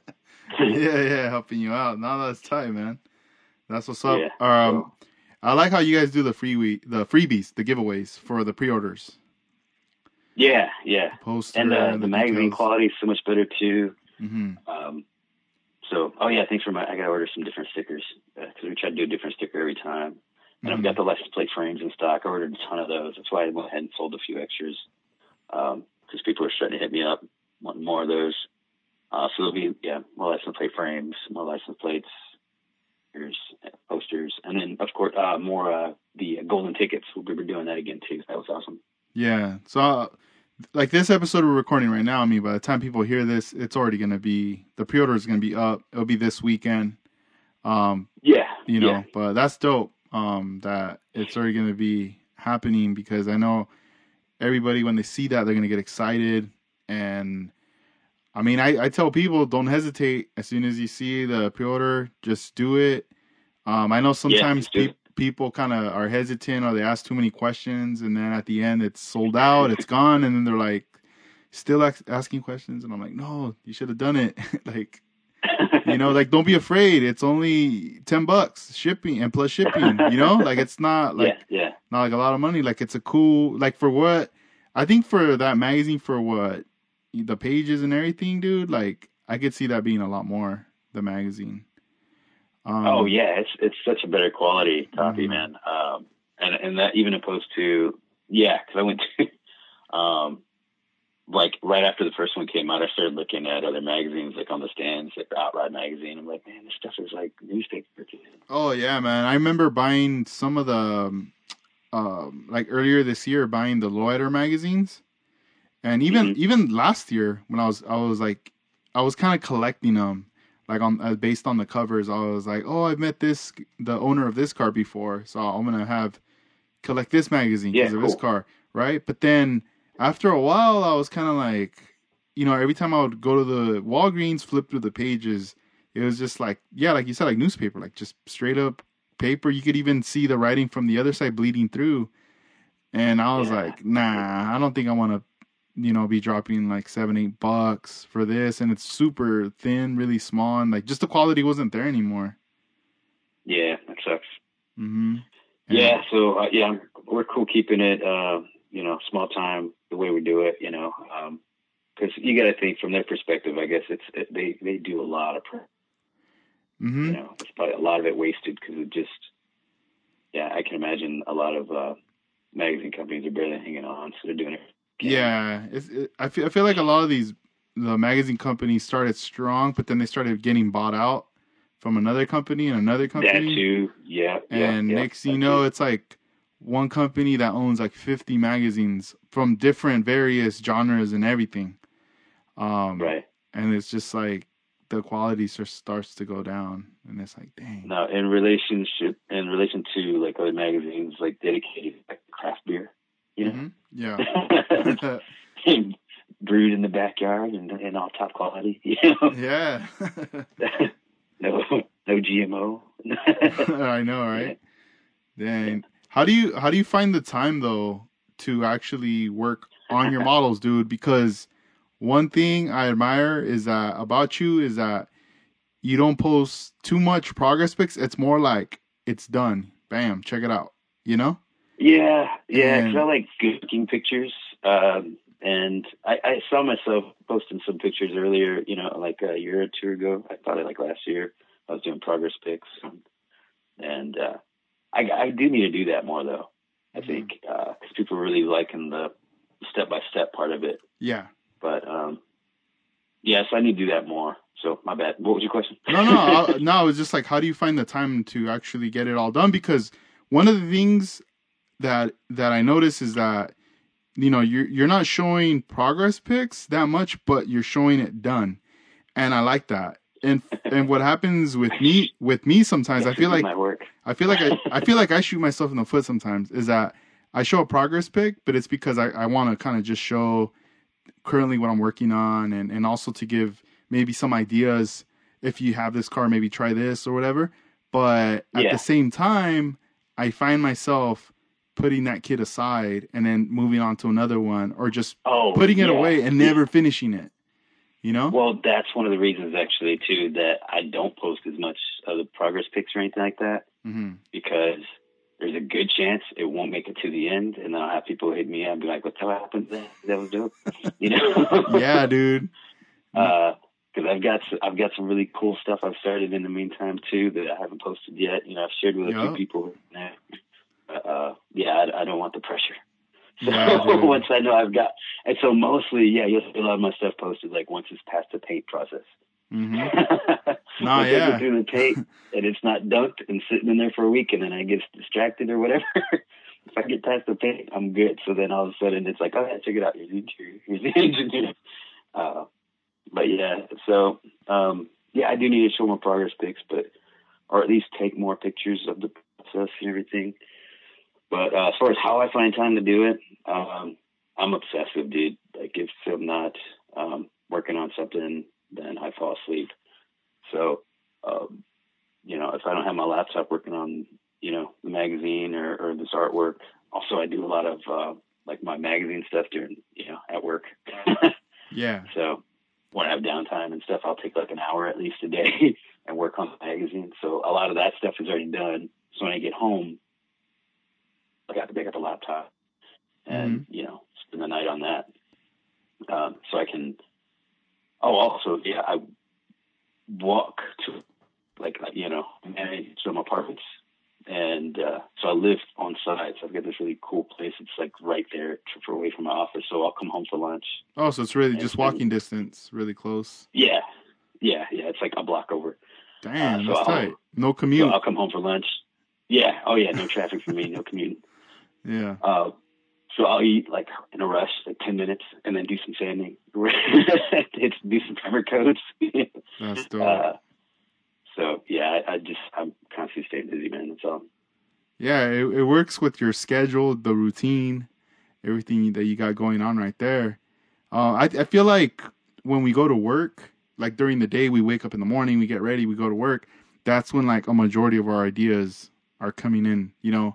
yeah, yeah, helping you out. No, that's tight, man. That's what's up. Yeah, Um, so- I like how you guys do the free the freebies, the giveaways for the pre-orders. Yeah, yeah. Poster And uh, and the the magazine details. quality is so much better too. Mm-hmm. Um, so, oh yeah, thanks for my. I gotta order some different stickers because we try to do a different sticker every time. And I've Mhm. got the license plate frames in stock. I ordered a ton of those. That's why I went ahead and sold a few extras because um, people are starting to hit me up wanting more of those. Uh, so there'll be yeah more license plate frames, more license plates, stickers, posters, and then of course uh, more uh, the golden tickets. We'll be doing that again too. That was awesome. Yeah. So uh, like this episode we're recording right now. I mean, by the time people hear this, it's already gonna be the pre-order is gonna be up. It'll be this weekend. Um, Yeah, you yeah, know, but that's dope. Um, that it's already gonna be happening because I know everybody when they see that they're gonna get excited. And I mean, I, I tell people don't hesitate. As soon as you see the pre-order, just do it. Um, I know yeah. sometimes Let's do pe- it. people kind of are hesitant or they ask too many questions, and then at the end it's sold out, it's gone, and then they're like still ask- asking questions, and I'm like, no, you should have done it. Like, you know, like don't be afraid. It's only ten bucks shipping and plus shipping. You know, like it's not Yeah, like yeah, not like a lot of money. Like it's a cool like for what I think for that magazine for what the pages and everything, dude. Like I could see that being a lot more. The magazine. Oh Um. yeah, it's it's such a better quality copy, Mhm. man. Um, and and that even opposed to yeah, because I went to um, like right after the first one came out, I started looking at other magazines like on the stands, like the Outride magazine. I'm like, man, this stuff is like newspaper. Oh yeah, man. I remember buying some of the um, um, like earlier this year, buying the Lowrider magazines, and even Mm-hmm. even last year when I was I was like I was kind of collecting them, like on uh, based on the covers. I was like, oh, I've met this the owner of this car before, so I'm gonna have collect this magazine Yeah, because of his cool. car, right? But then after a while, I was kind of like, you know, every time I would go to the Walgreens, flip through the pages, it was just like, yeah, like you said, like newspaper, like just straight up paper. You could even see the writing from the other side bleeding through. And I was Yeah, like, nah, I don't think I want to, you know, be dropping like seven, eight bucks for this. And it's super thin, really small, and like just the quality wasn't there anymore. yeah, that sucks. Mm-hmm. And Yeah, so uh, yeah, we're cool keeping it, uh, you know, small time the way we do it, you know, because you got to think from their perspective. I guess it's it, they they do a lot of, you mm-hmm. know, it's probably a lot of it wasted because it just yeah, I can imagine a lot of uh, magazine companies are barely hanging on, so they're doing it. Can Yeah, it's, it, I feel I feel like a lot of these the magazine companies started strong, but then they started getting bought out from another company and another that company, too? Yeah, yeah, and yeah, next thing you that know, too. it's like one company that owns like fifty magazines from different various genres and everything. Um, Right. and it's just like the quality just starts to go down, and it's like, dang. Now, in relationship, in relation to like other magazines, like dedicated like craft beer, you Mm-hmm. Yeah. know, brewed in the backyard and, and all top quality, you know, Yeah. no, no G M O. I know, Yeah, right? yeah. Dang. How do you how do you find the time though to actually work on your models, dude? Because one thing I admire is that about you is that you don't post too much progress pics. It's more like it's done. Bam, check it out. You know? Yeah, yeah, because I And like good looking pictures. Um, and I, I saw myself posting some pictures earlier, you know, like a year or two ago. I thought it like last year. I was doing progress pics. And, and uh, I, I do need to do that more, though, I mhm. think, because people really liking the step by step part of it. Yeah. But um, yes, I need to do that more. So my bad. What was your question? No, no, I, no. I was just like, how do you find the time to actually get it all done? Because one of the things that that I notice is that you know you're you're not showing progress pics that much, but you're showing it done, and I like that. And and what happens with me with me sometimes I Yes, feel it did like my work. I feel like I I feel like I shoot myself in the foot sometimes. Is that I show a progress pic, but it's because I I want to kind of just show currently what I'm working on, and and also to give maybe some ideas. If you have this car, maybe try this or whatever. But at the Yeah. same time, I find myself putting that kid aside and then moving on to another one, or just Oh, putting it yeah. away and Yeah. never finishing it. You know? Well, that's one of the reasons actually too that I don't post as much of the progress pics or anything like that Mm-hmm. because there's a good chance it won't make it to the end, and then I'll have people hit me up and be like, "What the hell happened? There? That was dope," you Yeah, know. dude. No, Because I've got I've got some really cool stuff I've started in the meantime too that I haven't posted yet. You know, I've shared with a few yep. people. Uh, uh, yeah, I, I don't want the pressure. So Yeah, dude. once I know I've got, and so mostly, yeah, you'll see a lot of my stuff posted like once it's past the paint process. Mm-hmm. Nah, Once I get yeah. through the paint and it's not dunked and sitting in there for a week, and then I get distracted or whatever, I get past the paint, I'm good. So then all of a sudden it's like, oh yeah, check it out. Here's the interior. Here's the engineer. Uh, but yeah, so um, yeah, I do need to show more progress pics, but or at least take more pictures of the process and everything. But uh, as far as how I find time to do it, um, I'm obsessive, dude. Like if I'm not um, working on something, then I fall asleep. So, um, you know, if I don't have my laptop working on, you know, the magazine or, or this artwork, also I do a lot of uh, like my magazine stuff during, you know, at work. Yeah. So when I have downtime and stuff, I'll take like an hour at least a day and work on the magazine. So a lot of that stuff is already done. So when I get home, I got to pick up a laptop and, mm-hmm. you know, spend the night on that. Um, so I can, oh, also, yeah, I walk to, like, you know, manage some apartments. And uh, so I live on site. So I've got this really cool place. It's like right there for away from my office. So I'll come home for lunch. Oh, so it's really just spend, walking distance, really close. Yeah. Yeah. Yeah. It's like a block over. Damn, uh, so that's I'll, tight. No commute. So I'll come home for lunch. Yeah. Oh, yeah. No traffic for me. No commute. Yeah. Uh, so I'll eat like in a rush, like ten minutes, and then do some sanding. It's do some primer coats. That's dope. Uh, so yeah, I, I just I'm constantly staying busy, man. That's all. Yeah, it, it works with your schedule, the routine, everything that you got going on right there. Uh, I I feel like when we go to work, like during the day, we wake up in the morning, we get ready, we go to work. That's when like a majority of our ideas are coming in. You know,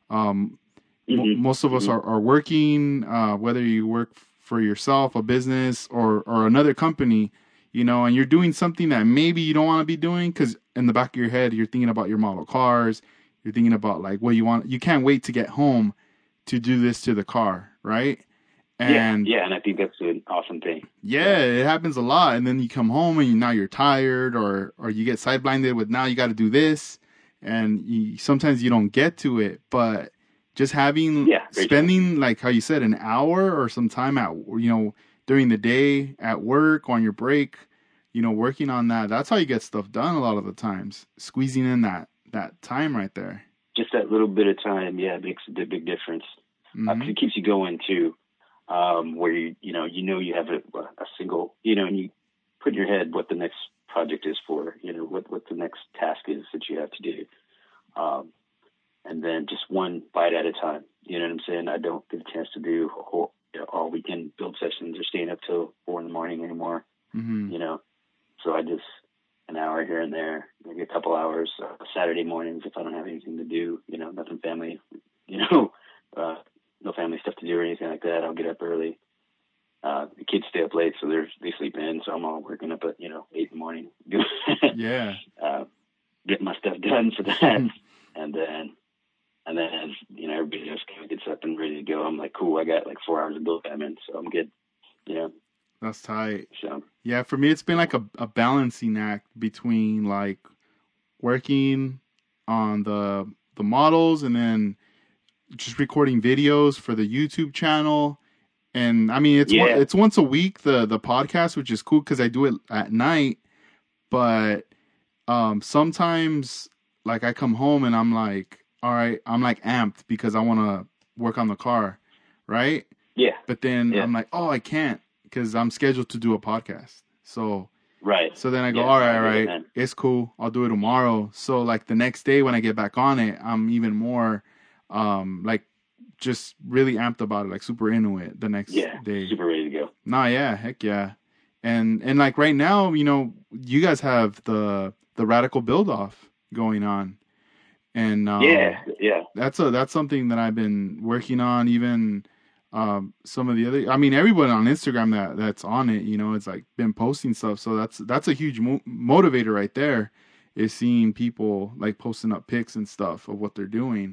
um, Mm-hmm. m- most of mm-hmm. us are, are working, uh, whether you work for yourself, a business, or or another company. You know, and you're doing something that maybe you don't want to be doing because in the back of your head, you're thinking about your model cars. You're thinking about like what you want. You can't wait to get home to do this to the car, right? And yeah, yeah, and I think that's an awesome thing. Yeah, yeah. it happens a lot. And then you come home and you, now you're tired, or or you get side blinded with now you got to do this, and you, sometimes you don't get to it. But just having Yeah, spending true. like how you said an hour or some time at you know during the day at work on your break, you know, working on that. That's how you get stuff done a lot of the times. Squeezing in that that time right there. Just that little bit of time, yeah, makes a big difference. Mm-hmm. Uh, 'cause it keeps you going too. Um, where you you know you know you have a, a single you know and you put in your head what the next project is for, you know what what the next task is that you have to do, um, and then just one bite at a time. You know what I'm saying? I don't get a chance to do a whole, you know, all weekend build sessions or staying up till four in the morning anymore. Mm-hmm. You know, so I just an hour here and there, maybe a couple hours uh, Saturday mornings if I don't have anything to do. You know, nothing family. You know. Uh, no family stuff to do or anything like that. I'll get up early. Uh, the kids stay up late, so they're, they sleep in. So I'm all working up at, you know, eight in the morning. Yeah. Uh, getting my stuff done for that. and then, and then as, you know, everybody else kind of gets up and ready to go. I'm like, cool, I got like four hours of build time in, so I'm good. You know? That's tight. So. Yeah, for me, it's been like a, a balancing act between like working on the, the models and then just recording videos for the YouTube channel. And I mean, it's yeah. one, it's once a week, the, the podcast, which is cool because I do it at night. But um, sometimes like I come home and I'm like, all right, I'm like amped because I want to work on the car. Right. Yeah. But then yeah. I'm like, oh, I can't because I'm scheduled to do a podcast. So, right. So then I go, yeah, all right, all right, it, it's cool. I'll do it tomorrow. So like the next day when I get back on it, I'm even more um, like just really amped about it, like super into it the next yeah, day. Super ready to go. Nah, yeah, heck yeah. And and like right now, you know, you guys have the the radical build off going on. And um, yeah, yeah. That's a that's something that I've been working on. Even um, some of the other, I mean, everyone on Instagram that that's on it, you know, it's like been posting stuff. So that's that's a huge mo- motivator right there. Is seeing people like posting up pics and stuff of what they're doing.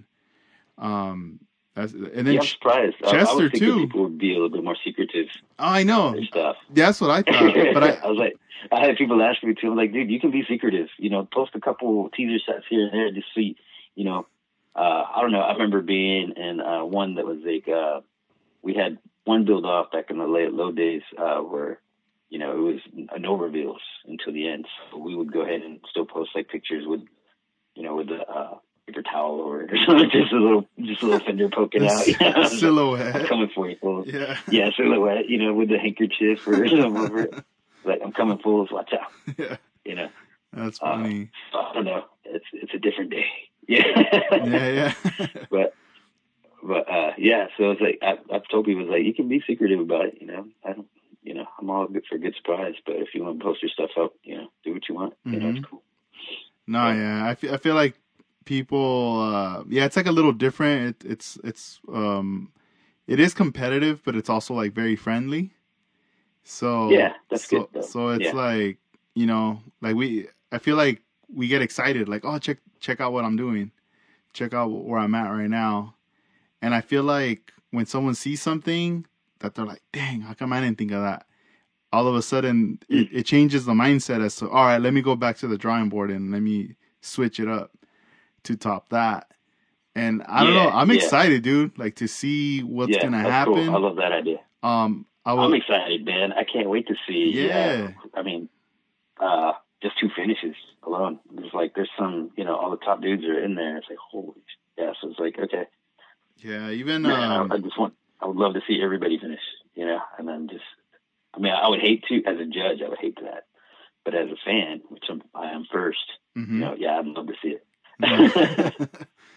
Um, as, and then yeah, I'm surprised. Chester I, I was thinking too. People would be a little bit more secretive. Oh, I know. Their stuff. That's what I thought. But I, I was like, I had people ask me too. I'm like, dude, you can be secretive. You know, post a couple teaser shots here and there, just see. You know, uh, I don't know. I remember being in uh, one that was like, uh, we had one build off back in the late low days uh, where, you know, it was no reveals until the end. So we would go ahead and still post like pictures with, you know, with the uh, paper towel or just a little, just a little finger poking out. You know? Silhouette. I'm coming for you, fools. Yeah. Yeah, silhouette. You know, with the handkerchief or something over it. Like, I'm coming, fools. Watch out. Yeah. You know. That's funny. Uh, I don't know. It's it's a different day. Yeah. Yeah, yeah. but but uh, yeah. So it's like I, I've told people, it's like, you can be secretive about it. You know, I don't. You know, I'm all good for a good surprise. But if you want to post your stuff up, you know, do what you want. Mm-hmm. You know, it's cool. No, yeah. I feel I feel like people. Uh, yeah, it's like a little different. It, it's it's um, it is competitive, but it's also like very friendly. So yeah, that's so, good. Though. So it's yeah. like, you know, like we. I feel like we get excited, like, oh, check check out what I'm doing, check out where I'm at right now, and I feel like when someone sees something that they're like, dang, how come I didn't think of that? All of a sudden, mm. it, it changes the mindset as to, all right, let me go back to the drawing board and let me switch it up to top that. And I don't yeah, know, I'm yeah. excited, dude, like to see what's yeah, gonna that's happen. Cool. I love that idea. Um, I will, I'm excited, man. I can't wait to see. Yeah. Uh, I mean, uh, just two finishes alone. There's like, there's some, you know, all the top dudes are in there. It's like, holy, yeah. So it's like, okay. Yeah, even man, um, I, I just want, I would love to see everybody finish, you know, and then just, I mean, I would hate to, as a judge, I would hate that. But as a fan, which I'm, I am first, mm-hmm. you know, yeah, I'd love to see it.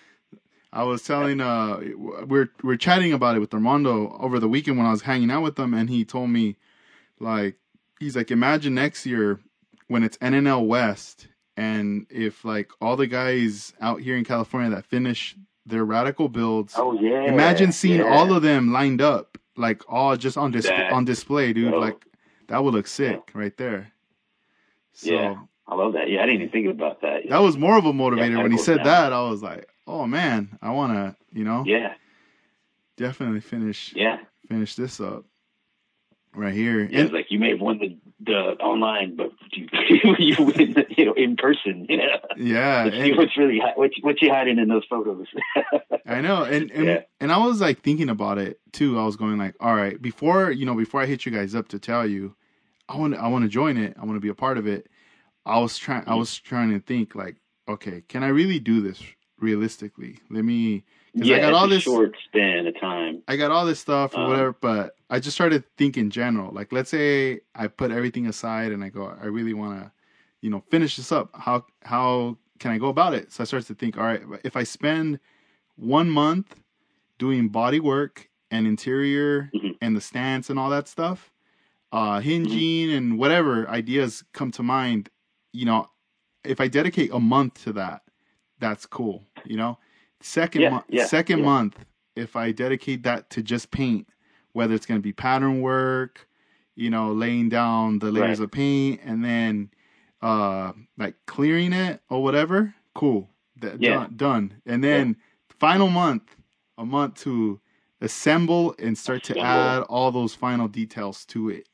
I was telling, uh, we're we're chatting about it with Armando over the weekend when I was hanging out with him, and he told me, like, he's like, imagine next year when it's N N L West, and if like all the guys out here in California that finish their radical builds, oh yeah, imagine seeing yeah. all of them lined up, like all just on dis- that, on display, dude. oh. Like that would look sick yeah. right there. So, yeah, I love that. Yeah, I didn't even think about that. That was more of a motivator yeah, when he said down. that. I was like, oh man, I want to, you know, yeah, definitely finish, yeah, finish this up right here. Yeah, and, it's like you may have won the, the online, but you you win, the, you know, in person. You know? Yeah, Let's see what's really what what you hiding in those photos. I know, and and, yeah. and I was like thinking about it too. I was going like, all right, before you know, before I hit you guys up to tell you, I want I want to join it. I want to be a part of it. I was trying. Mm-hmm. I was trying to think like, okay, can I really do this realistically? Let me. Yeah, I got it's all a this short span of time. I got all this stuff or um, whatever, but I just started thinking in general. Like, let's say I put everything aside and I go, I really want to, you know, finish this up. How how can I go about it? So I started to think, all right, if I spend one month doing body work and interior mm-hmm. and the stance and all that stuff, uh, hinging mm-hmm. and whatever ideas come to mind, you know, if I dedicate a month to that, that's cool, you know. Second yeah, month, yeah, second yeah. month, if I dedicate that to just paint, whether it's going to be pattern work, you know, laying down the layers right. of paint, and then uh, like clearing it or whatever, cool, D- yeah. done, done. And then yeah. final month, a month to assemble and start assemble. to add all those final details to it.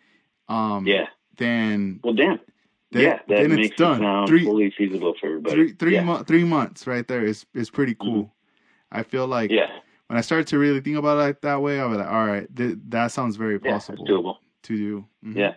Um, yeah. Then. Well, damn. Then, yeah, that then makes it's done. it sound three, fully feasible for everybody. Three, three, yeah. mo- three months right there is is pretty cool. Mm-hmm. I feel like yeah. when I started to really think about it like that way, I was like, all right, th- that sounds very possible yeah, doable. to do. Mm-hmm. Yeah.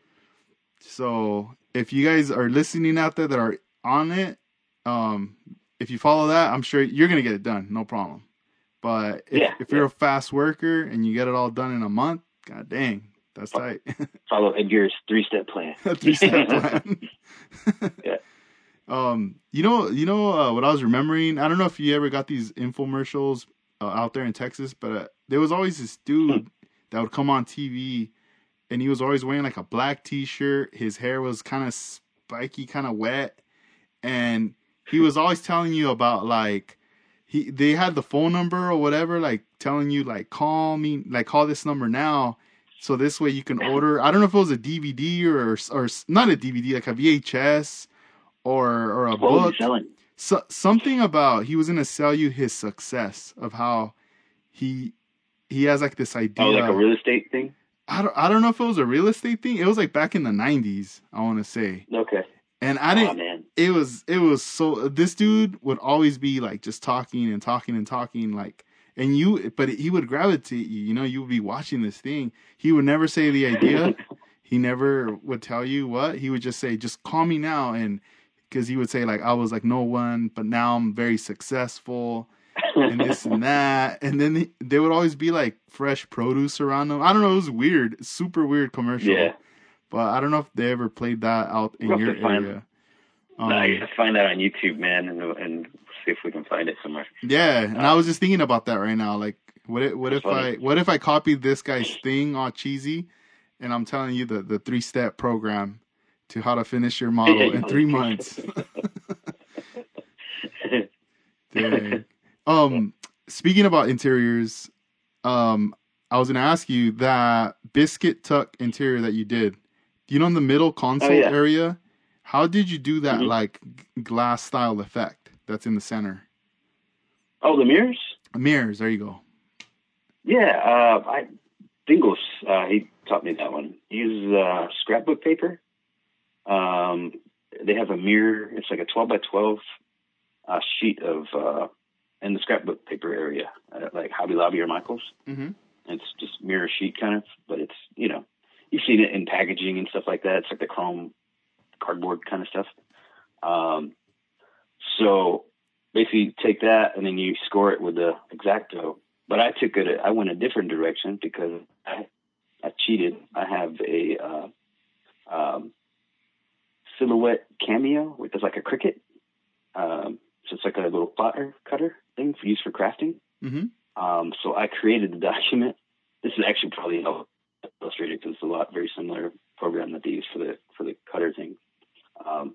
So if you guys are listening out there that are on it, um, if you follow that, I'm sure you're gonna get it done, no problem. But if, yeah, if you're yeah. a fast worker and you get it all done in a month, god dang. That's tight. Follow Edgar's three-step plan. three-step plan. yeah. Um, you know, you know uh, what I was remembering. I don't know if you ever got these infomercials uh, out there in Texas, but uh, there was always this dude that would come on T V, and he was always wearing like a black T-shirt. His hair was kind of spiky, kind of wet, and he was always telling you about like he they had the phone number or whatever, like telling you like call me, like call this number now. So this way you can order. I don't know if it was a D V D or or not a D V D, like a V H S or or a what book. Was he so something about he was gonna sell you his success of how he he has like this idea. Oh, like a real estate thing. I don't I don't know if it was a real estate thing. It was like back in the nineties. I want to say. Okay. And I didn't. Oh, man. It was it was so. This dude would always be like just talking and talking and talking like. And you, but he would gravitate you, you know, you would be watching this thing. He would never say the idea. He never would tell you what. He would just say, just call me now. And because he would say like I was like no one, but now I'm very successful, and this and that, and then he, they would always be like fresh produce around them. I don't know, it was weird, super weird commercial. Yeah. But I don't know if they ever played that out in We'll your find, area. Um, I gotta find that on YouTube, man, and and see if we can find it somewhere. Yeah, and um, I was just thinking about that right now. Like, what if, what if funny. I what if I copied this guy's thing on Cheesy, and I'm telling you the, the three step program to how to finish your model in three months. Dang. Um, speaking about interiors, um, I was gonna ask you that biscuit tuck interior that you did. You know, in the middle console oh, yeah. area, how did you do that, mm-hmm. like, glass style effect that's in the center? Oh, the mirrors? Mirrors, there you go. Yeah, uh, I Dingles, uh, he taught me that one. He uses uh, scrapbook paper. Um, they have a mirror. It's like a twelve by twelve uh, sheet of, uh, in the scrapbook paper area, uh, like Hobby Lobby or Michael's. Mm-hmm. It's just mirror sheet kind of, but it's, you know, you've seen it in packaging and stuff like that. It's like the chrome cardboard kind of stuff. Um, so basically take that and then you score it with the X-Acto. But I took it, I went a different direction because I, I cheated. I have a uh, um, silhouette cameo, which is like a Cricut. Um, so it's like a little plotter cutter thing for use for crafting. Mm-hmm. Um, so I created the document. This is actually probably Illustrator because it's a lot very similar program that they use for the for the cutter thing. Um,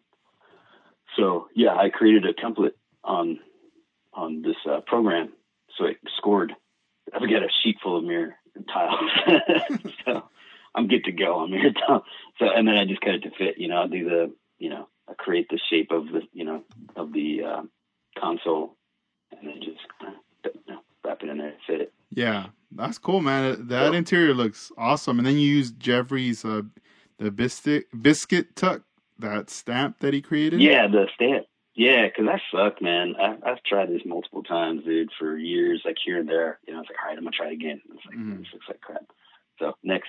so yeah, I created a template on on this uh, program, so it scored. I've got a sheet full of mirror tiles, so I'm good to go on mirror tiles. So and then I just cut it to fit. You know, I'll do the you know I create the shape of the you know of the uh, console, and then just uh, you know, wrap it in there and fit it. Yeah, that's cool, man. That so, interior looks awesome. And then you use Jeffrey's uh, the biscuit biscuit tuck, that stamp that he created. Yeah, the stamp. Yeah, because I suck, man. I, I've tried this multiple times, dude, for years, like here and there. You know, it's like, all right, I'm gonna try it again. It's like mm. this looks like crap. So next,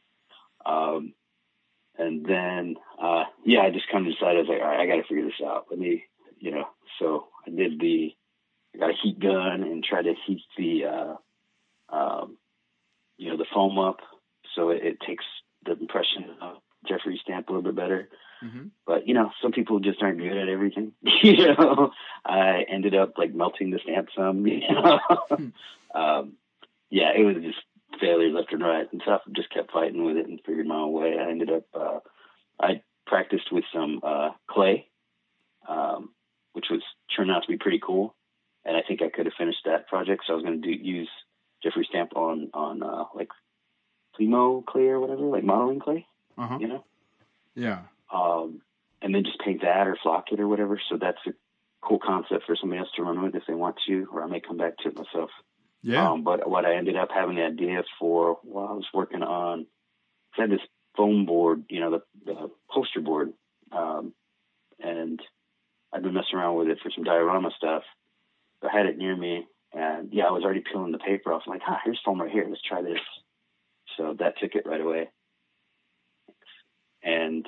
um, and then uh, yeah, I just kind of decided I was like, all right, I got to figure this out. Let me, you know. So I did the, I got a heat gun and tried to heat the. Uh, Um, you know, the foam up so it, it takes the impression of Jeffrey's stamp a little bit better. Mm-hmm. But, you know, some people just aren't good at everything. you know, I ended up like melting the stamp some, you know. um, yeah, it was just failure left and right and stuff. Just kept fighting with it and figured my own way. I ended up, uh, I practiced with some uh, clay, um, which was turned out to be pretty cool. And I think I could have finished that project. So I was going to do use Jeffrey stamp on, on, uh, like Plimo clay or whatever, like modeling clay, uh-huh. you know? Yeah. Um, and then just paint that or flock it or whatever. So that's a cool concept for somebody else to run with if they want to, or I may come back to it myself. Yeah. Um, but what I ended up having the idea for while I was working on, I had this foam board, you know, the, the poster board. Um, and I've been messing around with it for some diorama stuff. So I had it near me. And yeah, I was already peeling the paper off. I'm like, ah, here's foam right here. Let's try this. So that took it right away. And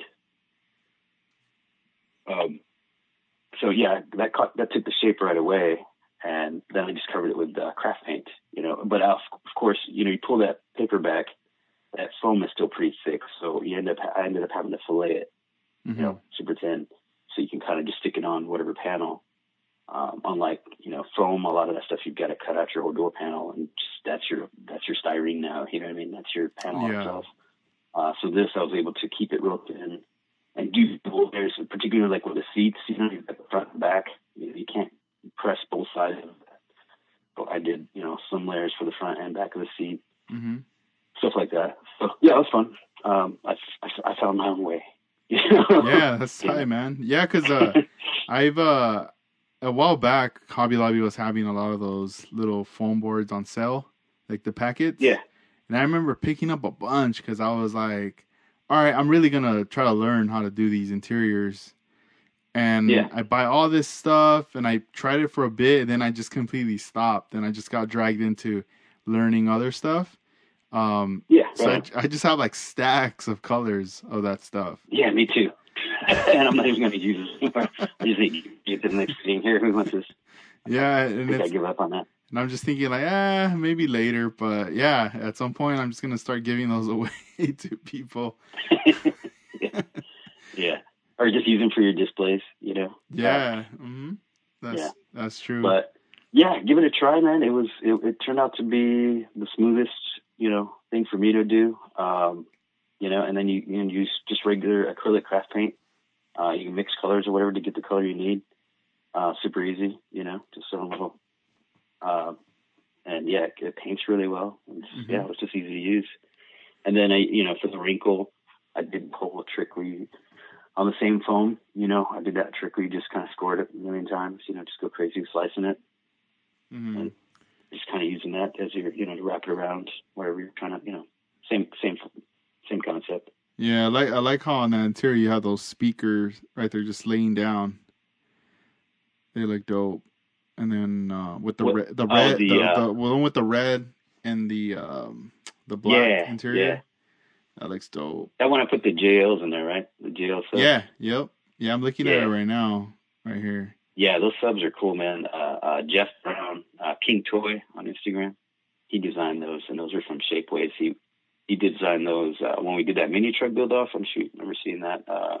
um, so yeah, that caught, that took the shape right away. And then I just covered it with uh, craft paint, you know. But of course, you know, you pull that paper back, that foam is still pretty thick. So you end up, I ended up having to fillet it, mm-hmm. you know, super thin, so you can kind of just stick it on whatever panel. Um, unlike, you know, foam, a lot of that stuff you've got to cut out your whole door panel, and just, that's your that's your styrene now. You know what I mean? That's your panel yeah. itself. Uh, so this, I was able to keep it real thin and do both layers, particularly like with the seats. You know, you've got the front and back. You, know, you can't press both sides of that. So I did, you know, some layers for the front and back of the seat, mm-hmm. stuff like that. So yeah, it was fun. Um, I, I, I found my own way. Yeah, that's tight, yeah. man. Yeah, because uh, I've. Uh, A while back, Hobby Lobby was having a lot of those little foam boards on sale, like the packets. Yeah. And I remember picking up a bunch because I was like, all right, I'm really going to try to learn how to do these interiors. And yeah. I buy all this stuff, and I tried it for a bit, and then I just completely stopped. And I just got dragged into learning other stuff. Um, yeah. So I, I just have like stacks of colors of that stuff. Yeah, me too. and I'm not even going to use it anymore. I just need to get to the next thing here. Who wants this? Yeah, I and think I it's give up on that. and I'm just thinking like, ah, maybe later, but yeah, at some point I'm just gonna start giving those away to people. yeah. yeah, or just use them for your displays. You know. Uh, Yeah, mm-hmm. That's yeah, that's true. but yeah, give it a try, man. It was it, it turned out to be the smoothest, you know, thing for me to do. Um, you know, and then you, you can use just regular acrylic craft paint. Uh, you can mix colors or whatever to get the color you need. Uh, super easy, you know, just a little. Uh, and yeah, it, it paints really well. It's, Mm-hmm. Yeah, it was just easy to use. And then I, you know, for the wrinkle, I did pull a trick where you, on the same foam, you know, I did that trick where you just kind of scored it a million times, you know, just go crazy slicing it. Mm-hmm. And just kind of using that as your, you know, to wrap it around wherever you're trying to, you know, same, same, same concept. Yeah, I like I like how on the interior you have those speakers right there just laying down. They look dope. And then uh, with the What? red, the Oh, red, the, the uh, the one with the red and the um, the black yeah, interior, yeah. that looks dope. That one I put the J Ls in there, right? The J L subs. Yeah, yep, yeah. I'm looking at Yeah. it right now, right here. Yeah, those subs are cool, man. Uh, uh, Jeff Brown, uh, King Toy on Instagram, he designed those, and those are from Shapeways. He he did design those uh, when we did that mini truck build off. I'm sure you remember seeing that. Uh,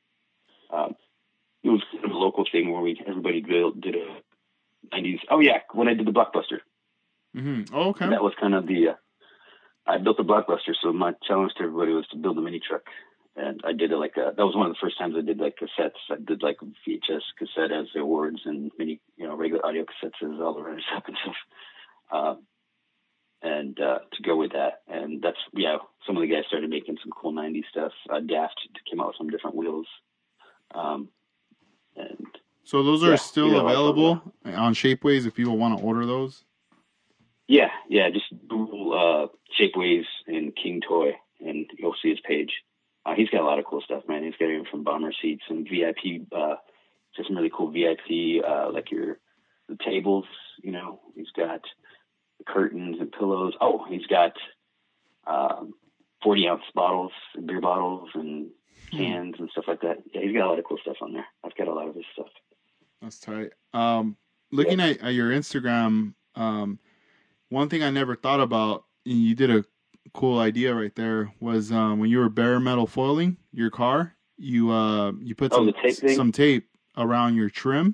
uh, it was kind of a local thing where we everybody built, did a nineties. Oh yeah, when I did the Blockbuster, Mm-hmm. Oh, okay. that was kind of the. Uh, I built the Blockbuster, so my challenge to everybody was to build a mini truck. And I did it like a, that was one of the first times I did like cassettes. I did like V H S cassette as the awards and mini, you know, regular audio cassettes as all the runners up and stuff. Um, and uh, to go with that. And that's, yeah, some of the guys started making some cool nineties stuff. Uh, Daft came out with some different wheels. Um, and So those are yeah, still we got a lot of available fun. on Shapeways if people want to order those. Yeah, yeah, just Google uh, Shapeways and King Toy, and you'll see his page. Uh, he's got a lot of cool stuff, man. He's got even from bomber seats and V I P, uh, just some really cool V I P, uh, like your the tables. You know, he's got curtains and pillows. Oh, he's got um, forty ounce bottles, beer bottles, and cans and stuff like that. Yeah, he's got a lot of cool stuff on there. I've got a lot of his stuff. That's tight. Um, looking Yeah. at, at your Instagram, um, one thing I never thought about, and you did a cool idea right there, was um, when you were bare metal foiling your car, you uh, you put Oh, some the tape thing? some tape around your trim,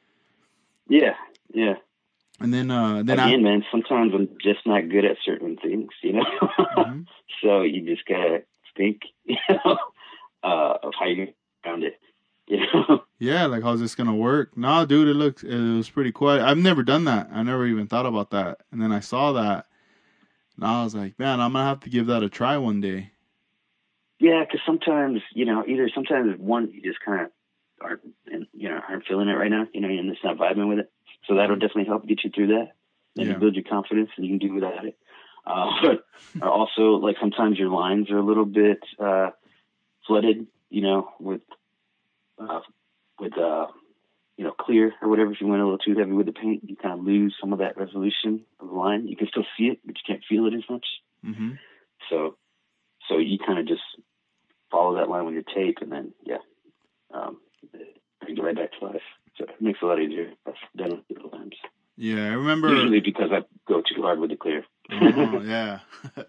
Yeah, yeah. and then uh, then Again, I, man, sometimes I'm just not good at certain things, you know. mm-hmm. So you just gotta think, you know, uh, of how you found it, you know. Yeah, like how's this gonna work? No, dude, it looks it was pretty cool. I've never done that. I never even thought about that, and then I saw that, and I was like, man, I'm gonna have to give that a try one day. Yeah, because sometimes, you know, either sometimes one you just kind of aren't, you know, aren't feeling it right now, you know, and it's not vibing with it. So that'll definitely help get you through that. Then Yeah. you build your confidence, and you can do without it. Uh, but also, like sometimes your lines are a little bit uh, flooded, you know, with uh, with uh, you know, clear or whatever. If you went a little too heavy with the paint, you kind of lose some of that resolution of the line. You can still see it, but you can't feel it as much. Mm-hmm. So, so you kind of just follow that line with your tape, and then yeah, um, bring it right back to life. So it makes it a lot easier. I've done it a couple times. Yeah, I remember. Usually because I go too hard with the clear. Oh, yeah.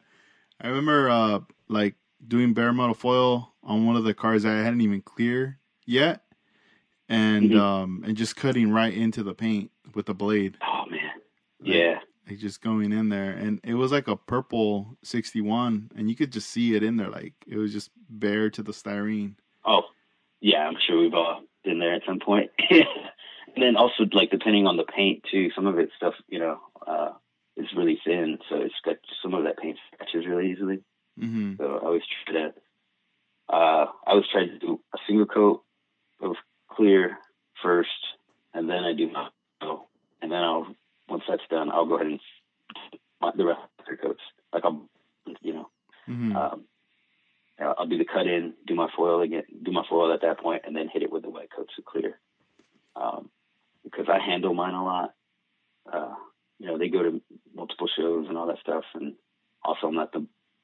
I remember uh like doing bare metal foil on one of the cars that I hadn't even clear yet, and Mhm. um and just cutting right into the paint with the blade. Oh man, Like, yeah. like just going in there, and it was like a purple sixty-one, and you could just see it in there, like it was just bare to the styrene. Oh, yeah. I'm sure we've all been there at some point. And then also, like, depending on the paint too, some of it stuff, you know, uh, is really thin, so it's got some of that paint scratches really easily. Mm-hmm. So I always try to, uh, I always try to do a single coat of clear first, and then I do my coat, and then I'll once that's done, I'll go ahead and my, the rest of the coats. Like I'll, you know, Mm-hmm. um, I'll do the cut in, do my foil again, do my foil at that point, and then hit it with the white coats of clear. Um, because I handle mine a lot. Uh, you know, they go to multiple shows and all that stuff, and also I'm not the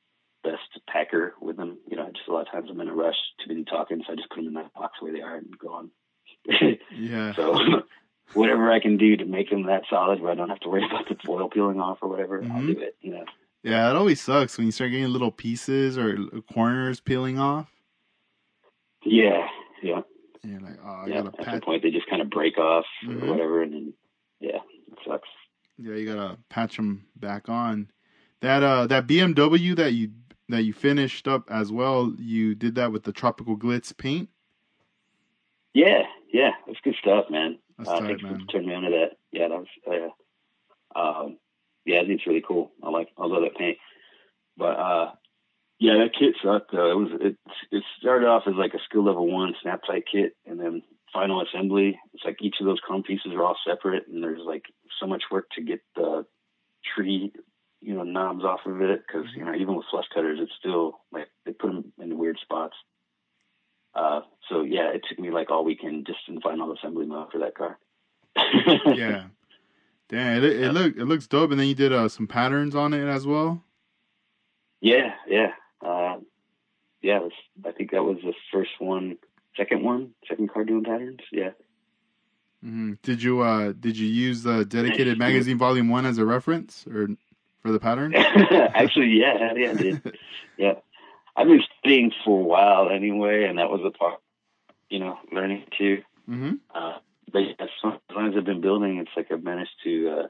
best packer with them. You know, just a lot of times I'm in a rush, too busy talking, so I just put them in that box where they are and go on. Yeah. So whatever I can do to make them that solid where I don't have to worry about the foil peeling off or whatever, mm-hmm. I'll do it, you know. Yeah, it always sucks when you start getting little pieces or corners peeling off. Yeah, yeah. And you're like, oh, I yeah, gotta at patch. some point they just kind of break off mm-hmm. or whatever, and then, yeah, it sucks. Yeah, you gotta patch them back on. That uh, that B M W that you that you finished up as well, you did that with the Tropical Glitz paint? Yeah, yeah, that's good stuff, man. That's uh, tight, thanks man. for turning me on to that. Yeah, that was, uh, um, yeah, I think it's really cool. I like, I love that paint. But, uh, yeah, that kit sucked. Uh, it was, it, it started off as like a skill level one snap tight kit, and then final assembly. It's like each of those chrome pieces are all separate, and there's like so much work to get the tree, you know, knobs off of it. Cause, you know, even with flush cutters, it's still like, they put them in weird spots. Uh, so yeah, it took me like all weekend just in final assembly mode for that car. Yeah. Damn, it, it, it look it looks dope. And then you did uh, some patterns on it as well. Yeah, yeah, uh, yeah. Was, I think that was the first one, second one, second car doing patterns. Yeah. Mm-hmm. Did you uh did you use the Dedicated Magazine Volume One as a reference or for the pattern? Actually, yeah, yeah, I did. Yeah. I've been studying for a while anyway, and that was a part, you know, learning too. Mm-hmm. Uh, but yeah, as long as I've been building, it's like I've managed to uh,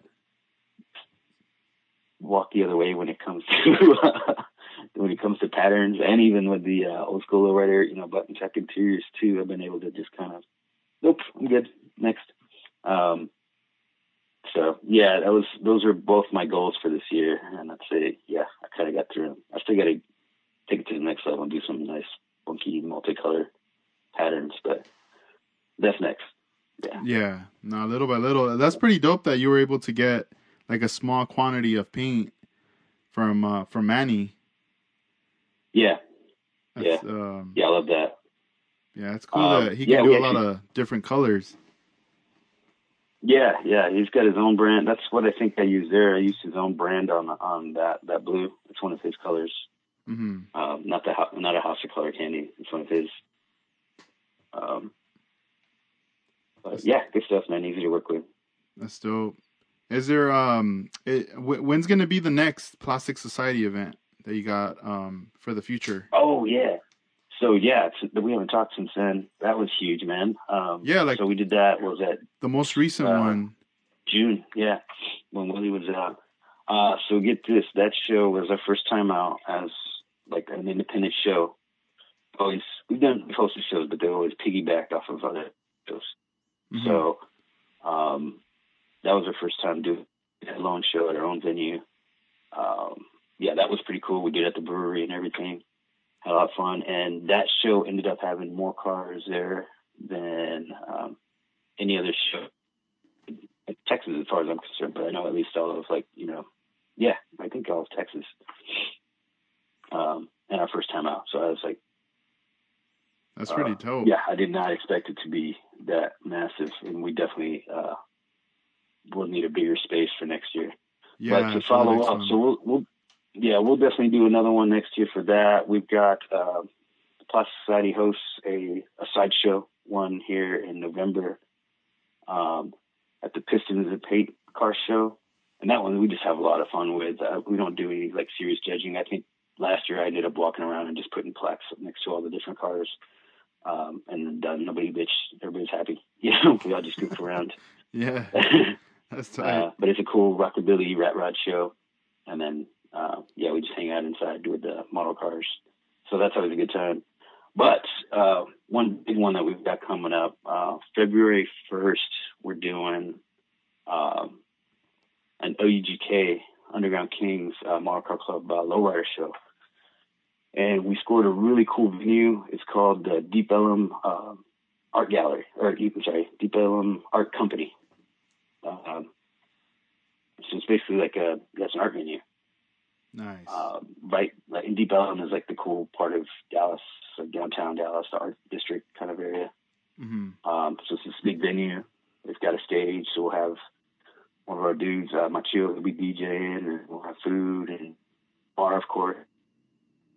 walk the other way when it comes to uh, when it comes to patterns, and even with the uh, old school lowrider, you know, button check interiors too. I've been able to just kind of, nope, I'm good. Next. Um, so yeah, that was those are both my goals for this year, and I'd say yeah, I kind of got through them. I still got to take it to the next level and do some nice funky multicolor patterns, but that's next. Yeah. Yeah. No, little by little. That's pretty dope that you were able to get like a small quantity of paint from uh, from Manny. Yeah. That's, yeah. Um, yeah, I love that. Yeah, it's cool um, that he yeah, can do a actually, lot of different colors. Yeah, yeah, he's got his own brand. That's what I think I used there. I used his own brand on on that that blue. It's one of his colors. Mm-hmm. Um, not the not a House of Color Candy. It's one of his. Um, but yeah, good stuff, man. Easy to work with. That's dope. Is there um, it, w- when's gonna be the next Plastic Society event that you got um for the future? Oh yeah, so yeah, it's, we haven't talked since then. That was huge, man. Um, yeah, like so we did that. What was that the most recent uh, one? June, yeah, when Willie was out. Uh, so get this, that show was our first time out as like an independent show. Always, we've done hosted shows, but they always piggybacked off of other shows. Mm-hmm. So um, that was our first time doing a lone show at our own venue. Um, yeah, that was pretty cool. We did it at the brewery and everything. Had a lot of fun. And that show ended up having more cars there than um, any other show in Texas, as far as I'm concerned. But I know at least all of, like, you know, yeah, I think all of Texas. Um, and our first time out. So I was like, that's pretty uh, dope. Yeah, I did not expect it to be that massive. And we definitely uh, will need a bigger space for next year. Yeah, but to follow up, one. so we'll, we'll, yeah, we'll definitely do another one next year for that. We've got uh, the Plastic Society hosts a, a sideshow one here in November um, at the Pistons and Paint Car Show, and that one we just have a lot of fun with. Uh, we don't do any like serious judging. I think last year I ended up walking around and just putting plaques next to all the different cars, um, and done. Nobody bitched. Everybody's happy. You know, we all just goofed around. Yeah. That's tight. Uh, but it's a cool rockabilly rat rod show. And then, uh, yeah, we just hang out inside with the model cars. So that's always a good time. But uh, one big one that we've got coming up, uh, February first, we're doing um, an O U G K, Underground Kings uh, Model Car Club uh, Lowrider show. And we scored a really cool venue. It's called the Deep Ellum uh, Art Gallery, or I'm sorry, Deep Ellum Art Company. Um, so it's basically like a that's an art venue. Nice. Uh, right, like in Deep Ellum is like the cool part of Dallas, like downtown Dallas, the art district kind of area. Mm-hmm. Um, so it's this big venue. It's got a stage, so we'll have one of our dudes, uh, Machio, will be DJing, and we'll have food and bar, of course.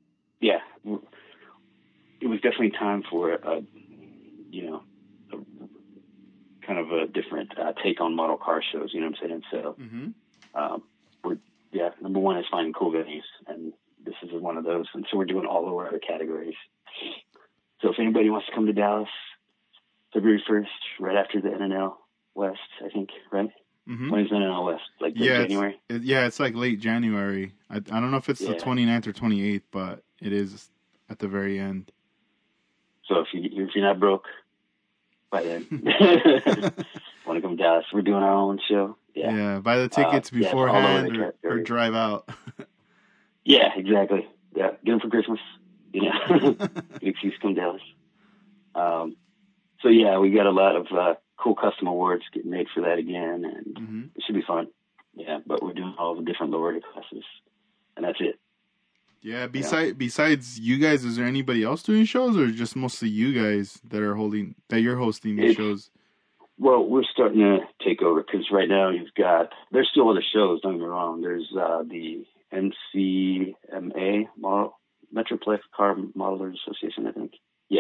it was definitely time for a, you know, a, kind of a different uh, take on model car shows. You know what I'm saying? So, Mm-hmm. um, we're yeah. Number one is finding cool venues, and this is one of those. And so we're doing all over other categories. So if anybody wants to come to Dallas, February first, right after the N N L West, I think, right? Mm-hmm. When is N N L West? Like late yeah, January? It's, it, yeah, it's like late January. I, I don't know if it's Yeah. the twenty-ninth or twenty-eighth, but it is at the very end. So if, you, if you're not broke by then, want to come to Dallas, we're doing our own show. Yeah, yeah buy the tickets uh, beforehand yeah, or, or drive out. Yeah, exactly. Yeah, get them for Christmas. You know, good excuse to come to Dallas. Um, so yeah, we got a lot of uh, cool custom awards getting made for that again, and mm-hmm. it should be fun. Yeah, but we're doing all the different lower rated classes, and that's it. Yeah. Besides, yeah. besides you guys, is there anybody else doing shows, or just mostly you guys that are holding that you're hosting these it's, shows? Well, we're starting to take over because right now you've got there's still other shows. Don't get me wrong. There's uh, the M C M A model, Metroplex Car Modelers Association, I think. Yeah,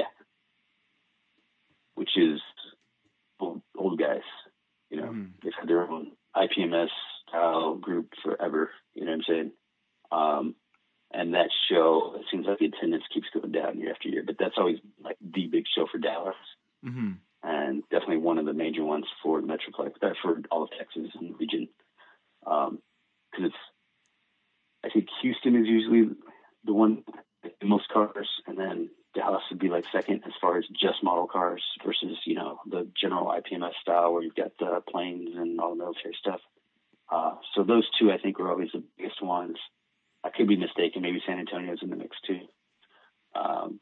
which is old, old guys. You know, mm. they've had their own I P M S style group forever. You know what I'm saying? Um, and that show, it seems like the attendance keeps going down year after year, but that's always like the big show for Dallas. Mm-hmm. And definitely one of the major ones for Metroplex, uh, for all of Texas and the region. Um, cause it's, I think Houston is usually the one with the most cars, and then Dallas would be like second as far as just model cars versus, you know, the general I P M S style where you've got the planes and all the military stuff. Uh, so those two, I think, are always the biggest ones. I could be mistaken. Maybe San Antonio's in the mix too. Um,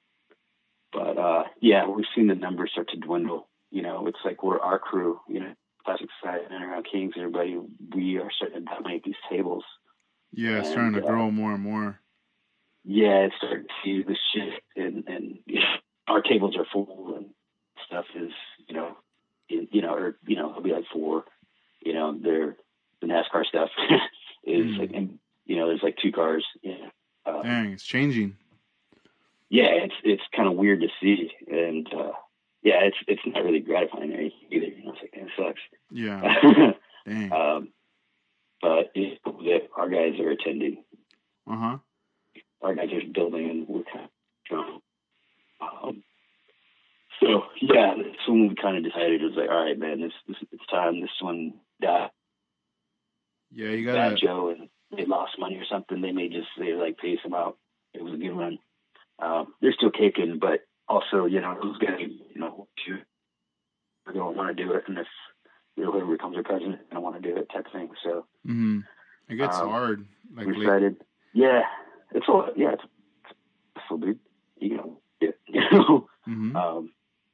but, uh, yeah, we've seen the numbers start to dwindle. You know, it's like we're our crew, you know, Classic Side and Around Kings, everybody, we are starting to dominate these tables. Yeah, it's and, starting to uh, grow more and more. Yeah, it's starting to see the shift, and, and you know, our tables are full, and stuff is, you know, in, you know, or, you know, it'll be like four, you know, they're, the NASCAR stuff is mm. like, and, you know, there's like two cars. Yeah. Um, Dang, it's changing. Yeah, it's it's kind of weird to see, and uh, yeah, it's it's not really gratifying either. You know, it's like, it sucks. Yeah. Dang. Um, but it, our guys are attending. Uh huh. Our guys are building, and we're kind of strong. Um, so yeah, that's when we kind of decided it was like, all right, man, this, this it's time. This one died. Yeah, you got Bad Joe, and they lost money or something. They may just they like pay some out. It was a good run. Um, they're still kicking, but also, you know, those guys, you know, they don't want to do it, and if you know, whoever becomes their president, they don't want to do it, type of thing. So, mm-hmm. It gets um, hard. Like we decided, yeah, it's all, yeah, it's, it's so big, you know, yeah, you know. Mm-hmm. Um,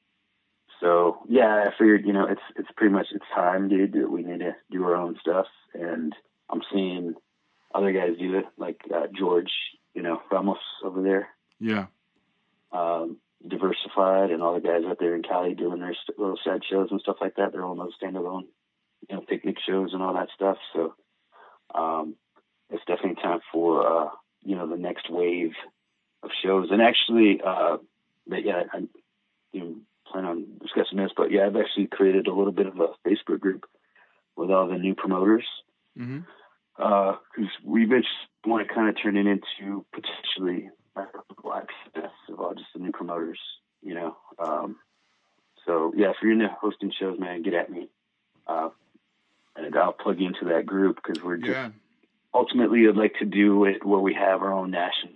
so yeah, I figured, you know, it's it's pretty much it's time, dude, that we need to do our own stuff, and I'm seeing other guys do it, like uh, George, you know, Ramos over there. Yeah. Um, Diversified and all the guys out there in Cali doing their st- little side shows and stuff like that. They're on those standalone, you know, picnic shows and all that stuff. So um, it's definitely time for, uh, you know, the next wave of shows. And actually, uh, but yeah, I you know, plan on discussing this, but yeah, I've actually created a little bit of a Facebook group with all the new promoters. Mm-hmm. Uh, cause we eventually want to kind of turn it into potentially live of all just the new promoters, you know. Um, so yeah, if you're into hosting shows, man, get at me. Uh, and I'll plug you into that group because we're just yeah. ultimately I'd like to do it where we have our own national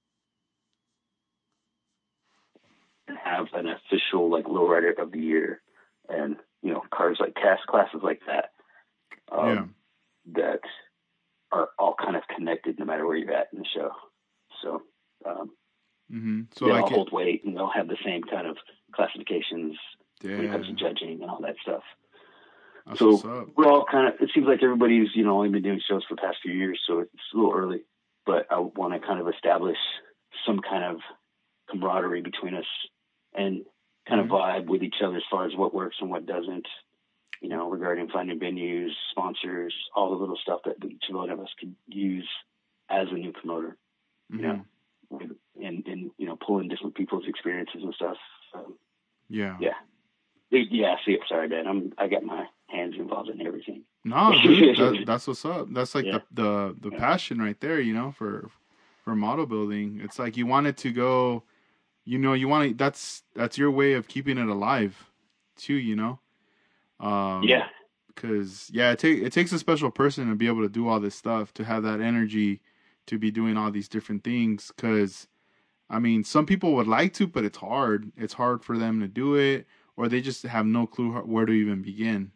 and have an official like lowrider of the year, and you know, cars like cast classes like that. Um, yeah. That are all kind of connected no matter where you're at in the show. So, um, mm-hmm. so they like all it, hold weight and they'll have the same kind of classifications yeah. when it comes to judging and all that stuff. That's so we're all kind of, it seems like everybody's, you know, only been doing shows for the past few years, so it's a little early, but I want to kind of establish some kind of camaraderie between us and kind mm-hmm. of vibe with each other as far as what works and what doesn't. You know, regarding finding venues, sponsors, all the little stuff that each one of us could use as a new promoter. Mm-hmm. You know, with, and, and, you know, pull in different people's experiences and stuff. Um, Yeah. yeah. Yeah. See, sorry, man. I'm, I got my hands involved in everything. No, dude, that, that's what's up. That's like yeah. the, the, the yeah. passion right there, you know, for, for model building. It's like you want it to go, you know, you want to, that's, that's your way of keeping it alive too, you know? Um, yeah. Cause yeah, it, take, it takes a special person to be able to do all this stuff, to have that energy, to be doing all these different things. Cause I mean, some people would like to, but it's hard. It's hard for them to do it, or they just have no clue how, where to even begin.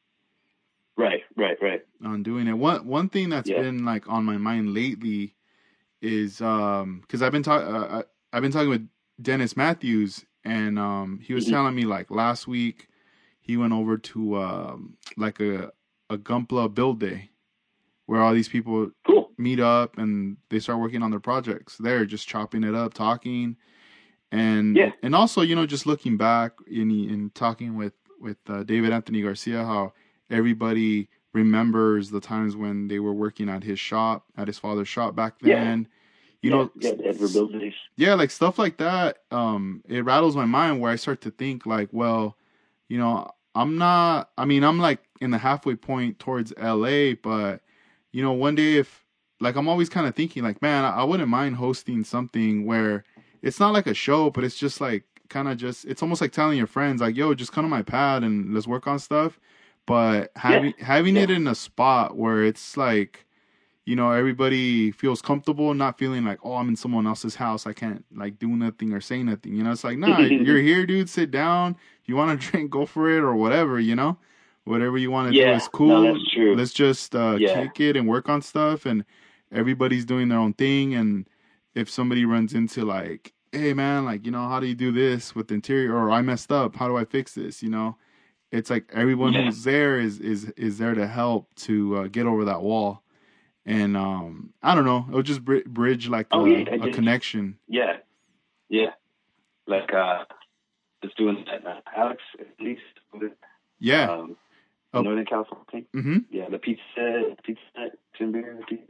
Right, right, right. On doing it. One one thing that's yeah. been like on my mind lately is um because I've been talking uh, I've been talking with Dennis Matthews, and um he was mm-hmm. telling me like last week he went over to um like a a Gumpla build day where all these people cool. meet up and they start working on their projects. They're just chopping it up, talking, and yeah. and also, you know, just looking back in in talking with with uh, David Anthony Garcia, how everybody remembers the times when they were working at his shop, at his father's shop back then. Yeah. You know, yeah, Edward build days. Yeah, like stuff like that. Um, it rattles my mind where I start to think like, well, you know, I'm not. I mean, I'm like in the halfway point towards L A, but you know, one day if like I'm always kind of thinking like, man, I, I wouldn't mind hosting something where it's not like a show, but it's just like kind of just it's almost like telling your friends like, yo, just come to my pad and let's work on stuff. But having yeah. having yeah. it in a spot where it's like, you know, everybody feels comfortable, not feeling like, oh, I'm in someone else's house, I can't like do nothing or say nothing. You know, it's like, nah, you're here, dude. Sit down. If you want to drink, go for it, or whatever. You know, whatever you want to yeah. do is cool. No, that's true. Let's just uh, yeah. kick it and work on stuff, and everybody's doing their own thing. And if somebody runs into like, hey man, like, you know, how do you do this with the interior, or I messed up, how do I fix this? You know, it's like everyone yeah. who's there is is is there to help to uh, get over that wall. And um, I don't know, it'll just br- bridge like oh, a, yeah, a connection. Yeah, yeah, like uh, just doing that. Uh, Alex, at least. Yeah. Um, oh. Northern California. Mm-hmm. Yeah, the pizza, pizza, timber, pizza.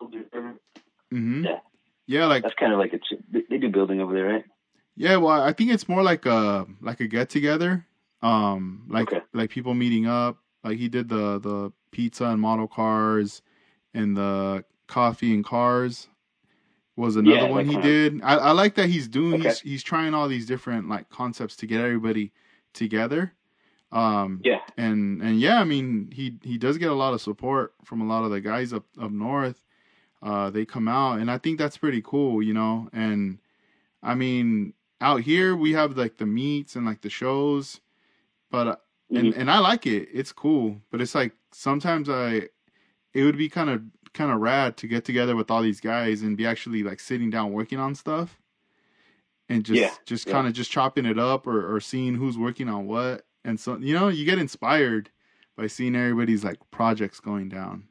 Mm-hmm. Yeah. Yeah, like that's kind of like a they do building over there, right? Yeah, well, I think it's more like a like a get together. Um, like okay. like people meeting up. Like he did the the pizza and model cars. And the coffee and cars was another yeah, one he of, did. I, I like that he's doing. Okay. He's he's trying all these different like concepts to get everybody together. Um, yeah. And and yeah, I mean he he does get a lot of support from a lot of the guys up up north. Uh, they come out, and I think that's pretty cool, you know. And I mean out here we have like the meets and like the shows, but uh, mm-hmm. and and I like it. It's cool, but it's like sometimes I. It would be kind of kind of rad to get together with all these guys and be actually like sitting down working on stuff, and just yeah, just yeah. kind of just chopping it up or, or seeing who's working on what. And so, you know, you get inspired by seeing everybody's like projects going down.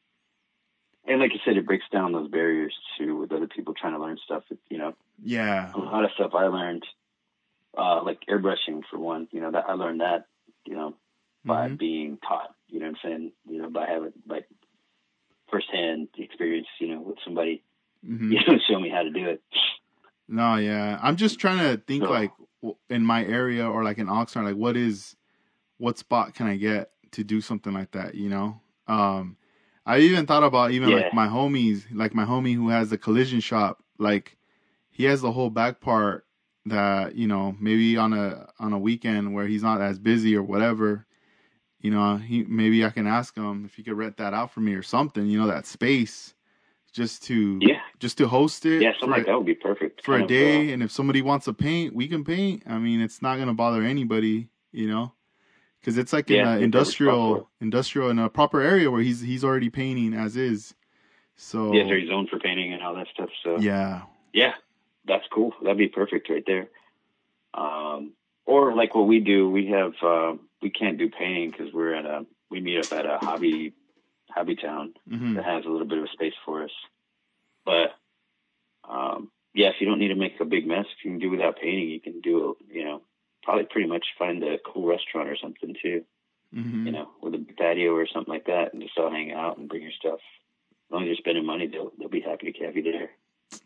And like you said, it breaks down those barriers too with other people trying to learn stuff. You know, yeah, a lot of stuff I learned, uh, like airbrushing for one. You know, that I learned that, you know, by mm-hmm. being taught. You know what I'm saying? You know, by having like. Firsthand experience, you know, with somebody, mm-hmm. you know, show me how to do it. No, yeah, I'm just trying to think so, like in my area or like in Oxnard, like what is, what spot can I get to do something like that? You know, um, I even thought about even yeah. like my homies, like my homie who has the collision shop, like he has the whole back part that, you know, maybe on a on a weekend where he's not as busy or whatever. You know, he maybe I can ask him if he could rent that out for me or something. You know, that space, just to yeah, just to host it. Yeah, something like that would be perfect for a day. Of, uh, and if somebody wants to paint, we can paint. I mean, it's not gonna bother anybody. You know, because it's like yeah, in an industrial, industrial in a proper area where he's he's already painting as is. So yeah, there's zone for painting and all that stuff. So yeah, yeah, that's cool. That'd be perfect right there. Um, or like what we do, we have. Uh, We can't do painting because we're at a we meet up at a hobby hobby town mm-hmm. that has a little bit of a space for us. But um, yeah, if you don't need to make a big mess, if you can do without painting, you can do you know probably pretty much find a cool restaurant or something too. Mm-hmm. You know, with a patio or something like that, and just all hang out and bring your stuff. As long as you're spending money, they'll they'll be happy to have you there.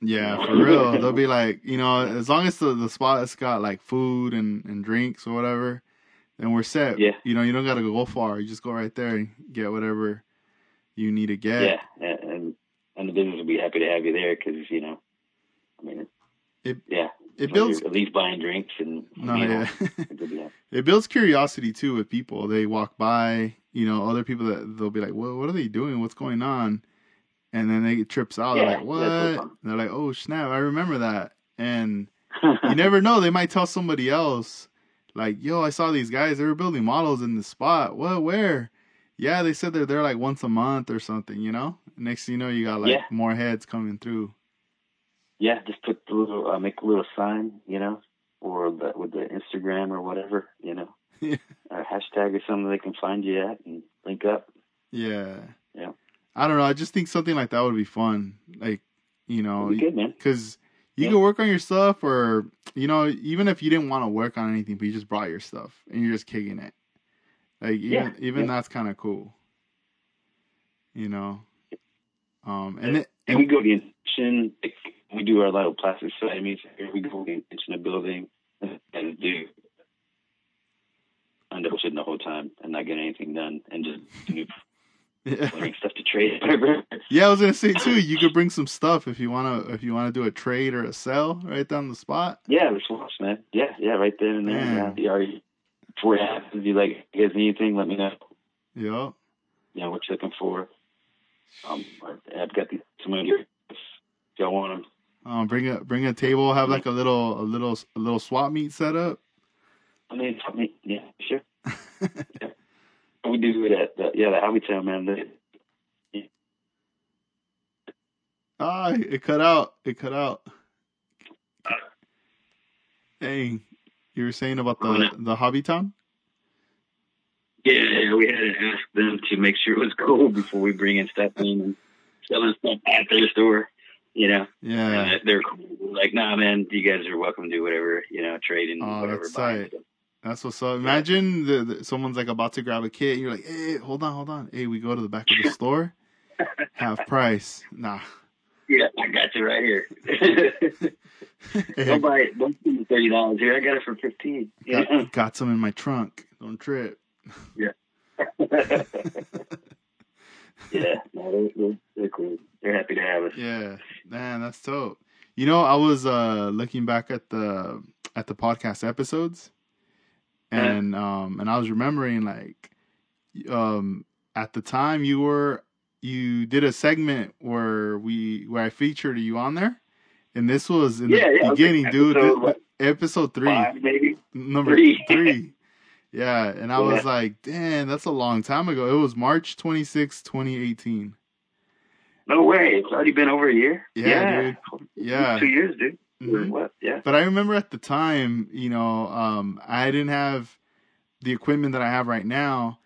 Yeah, for real. They'll be like, you know, as long as the, the spot's got like food and, and drinks or whatever, then we're set. Yeah. You know, you don't got to go far. You just go right there and get whatever you need to get. Yeah, and and the business will be happy to have you there because, you know, I mean, it, yeah, it so builds at least buying drinks and no, you know, yeah. It builds curiosity too with people. They walk by, you know, other people that they'll be like, "What? What are they doing? What's going on?" And then they get trips out. Yeah, They're like, "What?" so they're like, "Oh snap! I remember that." And you never know. They might tell somebody else, like, "Yo, I saw these guys. They were building models in the spot. What? Where?" Yeah, they said they're there like once a month or something. You know. Next thing you know, you got like yeah. more heads coming through. Yeah, just put the little, uh, make a little sign, you know, or the, with the Instagram or whatever, you know, Yeah. a hashtag or something they can find you at and link up. Yeah. Yeah. I don't know. I just think something like that would be fun. Like, you know, It'd be good, man. because you Yeah. can work on your stuff, or you know, even if you didn't want to work on anything, but you just brought your stuff and you're just kicking it. Like even Yeah. even Yeah. that's kind of cool. You know. Um, and And, then, and we go to the intention, like, we do our little plastic side meets here. We go to the intention of building and do end up sitting the whole time and not getting anything done and just do yeah. stuff to trade. Whatever. Yeah, I was gonna say too. You could bring some stuff if you wanna if you wanna do a trade or a sell right down the spot. Yeah, let's watch, man. Yeah, yeah, right there and there. Yeah, you already, before it happens, you like, you guys need anything, let me know. Yep. You know, what you're looking for. Um, I've got these, some of your, if y'all want them. Um, bring a bring a table. Have like a little a little a little swap meet set up. I mean, I mean yeah, sure. Yeah. We do it at the, yeah, the Hobby Town, man. They, yeah. Ah, it cut out. It cut out. Hey, you were saying about the Oh, no. the Hobby Town? Yeah, we had to ask them to make sure it was cool before we bring in stuff in and selling stuff at their store. You know, Yeah. and they're cool. Like, nah, man, you guys are welcome to do whatever, you know, trade and Oh, whatever. that's Buying tight. stuff. That's what's up. Imagine the, the, someone's like about to grab a kit, and you're like, "Hey, hold on, hold on. Hey, we go to the back of the store, half price." Nah. Yeah, I got you right here. Hey, Don't buy it. Don't spend the thirty dollars here. I got it for fifteen. got, Yeah. got some in my trunk. Don't trip. Yeah. Yeah, no, they're, they're, they're cool. They're happy to have us. Yeah, man, that's dope. You know, I was uh, looking back at the at the podcast episodes, and um, and I was remembering like, um, at the time you were you did a segment where we where I featured you on there, and this was in Yeah, the yeah, beginning, like dude. episode, Th- what, episode three, five, maybe? number Three. three. Yeah, and I Yeah. was like, damn, that's a long time ago. It was March twenty-sixth, twenty eighteen. No way. It's already been over a year? Yeah, dude. Yeah. Two years, dude. Or Mhm. what? Yeah. But I remember at the time, you know, um, I didn't have the equipment that I have right now,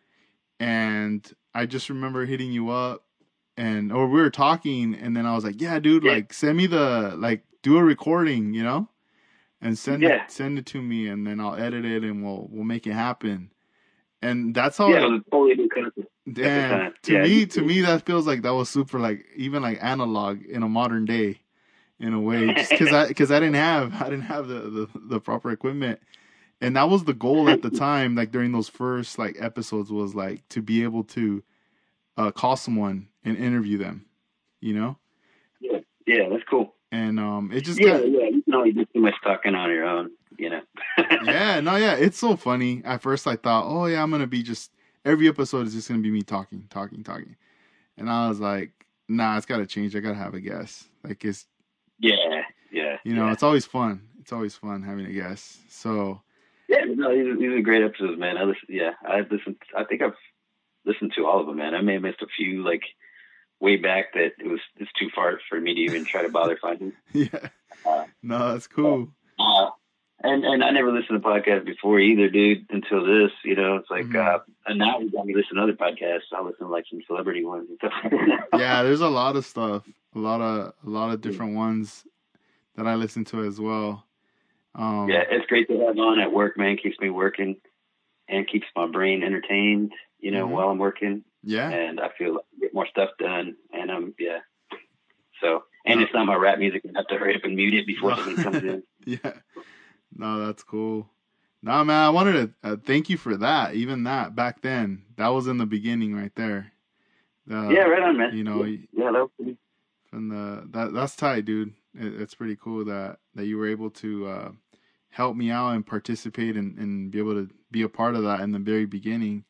and I just remember hitting you up, and or we were talking, and then I was like, yeah, dude, Yeah. like send me the like do a recording, you know, and send Yeah. it send it to me, and then I'll edit it, and we'll we'll make it happen. And that's how. Yeah, it was totally new concept. Damn, time. to Yeah. me, to me, that feels like that was super, like even like analog in a modern day, in a way, just because I because I didn't have I didn't have the, the the proper equipment, and that was the goal at the time. Like during those first like episodes, was like to be able to uh, call someone and interview them, you know. Yeah, yeah, that's cool. And um, it just Yeah, got, yeah. You can only do too much talking on your own, you know. yeah, no, yeah, it's so funny. At first, I thought, oh yeah, I'm gonna be just every episode is just gonna be me talking, talking, talking, and I was like, nah, it's gotta change. I gotta have a guest. Like it's, Yeah, yeah. you know, yeah. it's always fun. It's always fun having a guest. So Yeah, no, these are, these are great episodes, man. I listen, yeah, I've listened. I think I've listened to all of them, man. I may have missed a few, like way back that it was it's too far for me to even try to bother finding. yeah, Uh, no, that's cool. Uh, and and I never listened to podcasts before either, dude. Until this, you know, it's like, Mhm. uh, and now we got me listen to other podcasts. I listen to like some celebrity ones and stuff. Yeah, there's a lot of stuff, a lot of a lot of different ones that I listen to as well. Um, Yeah, it's great to have on at work, man. Keeps me working and keeps my brain entertained, you know, Mhm. while I'm working. yeah, And I feel like I get more stuff done. And um, yeah. So, and and it's not my rap music. I have to hurry up and mute it before something comes in. Yeah. No, that's cool. No, man, I wanted to uh, thank you for that. Even that back then, that was in the beginning right there. Uh, yeah, right on, man. You know, yeah, yeah that was pretty. From the that that's tight, dude. It, it's pretty cool that that you were able to uh, help me out and participate and, and be able to be a part of that in the very beginning.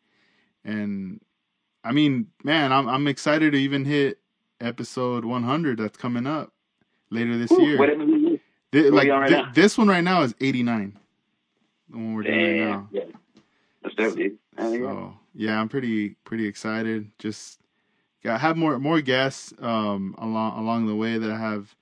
And I mean, man, I'm I'm excited to even hit episode one hundred that's coming up later this Ooh, year. Whatever we do. Th- like right th- this one right now is eighty-nine. The one we're doing Damn, right now. Yeah. That's dope, dude. So yeah. yeah, I'm pretty pretty excited. Just got have more more guests um along along the way that I have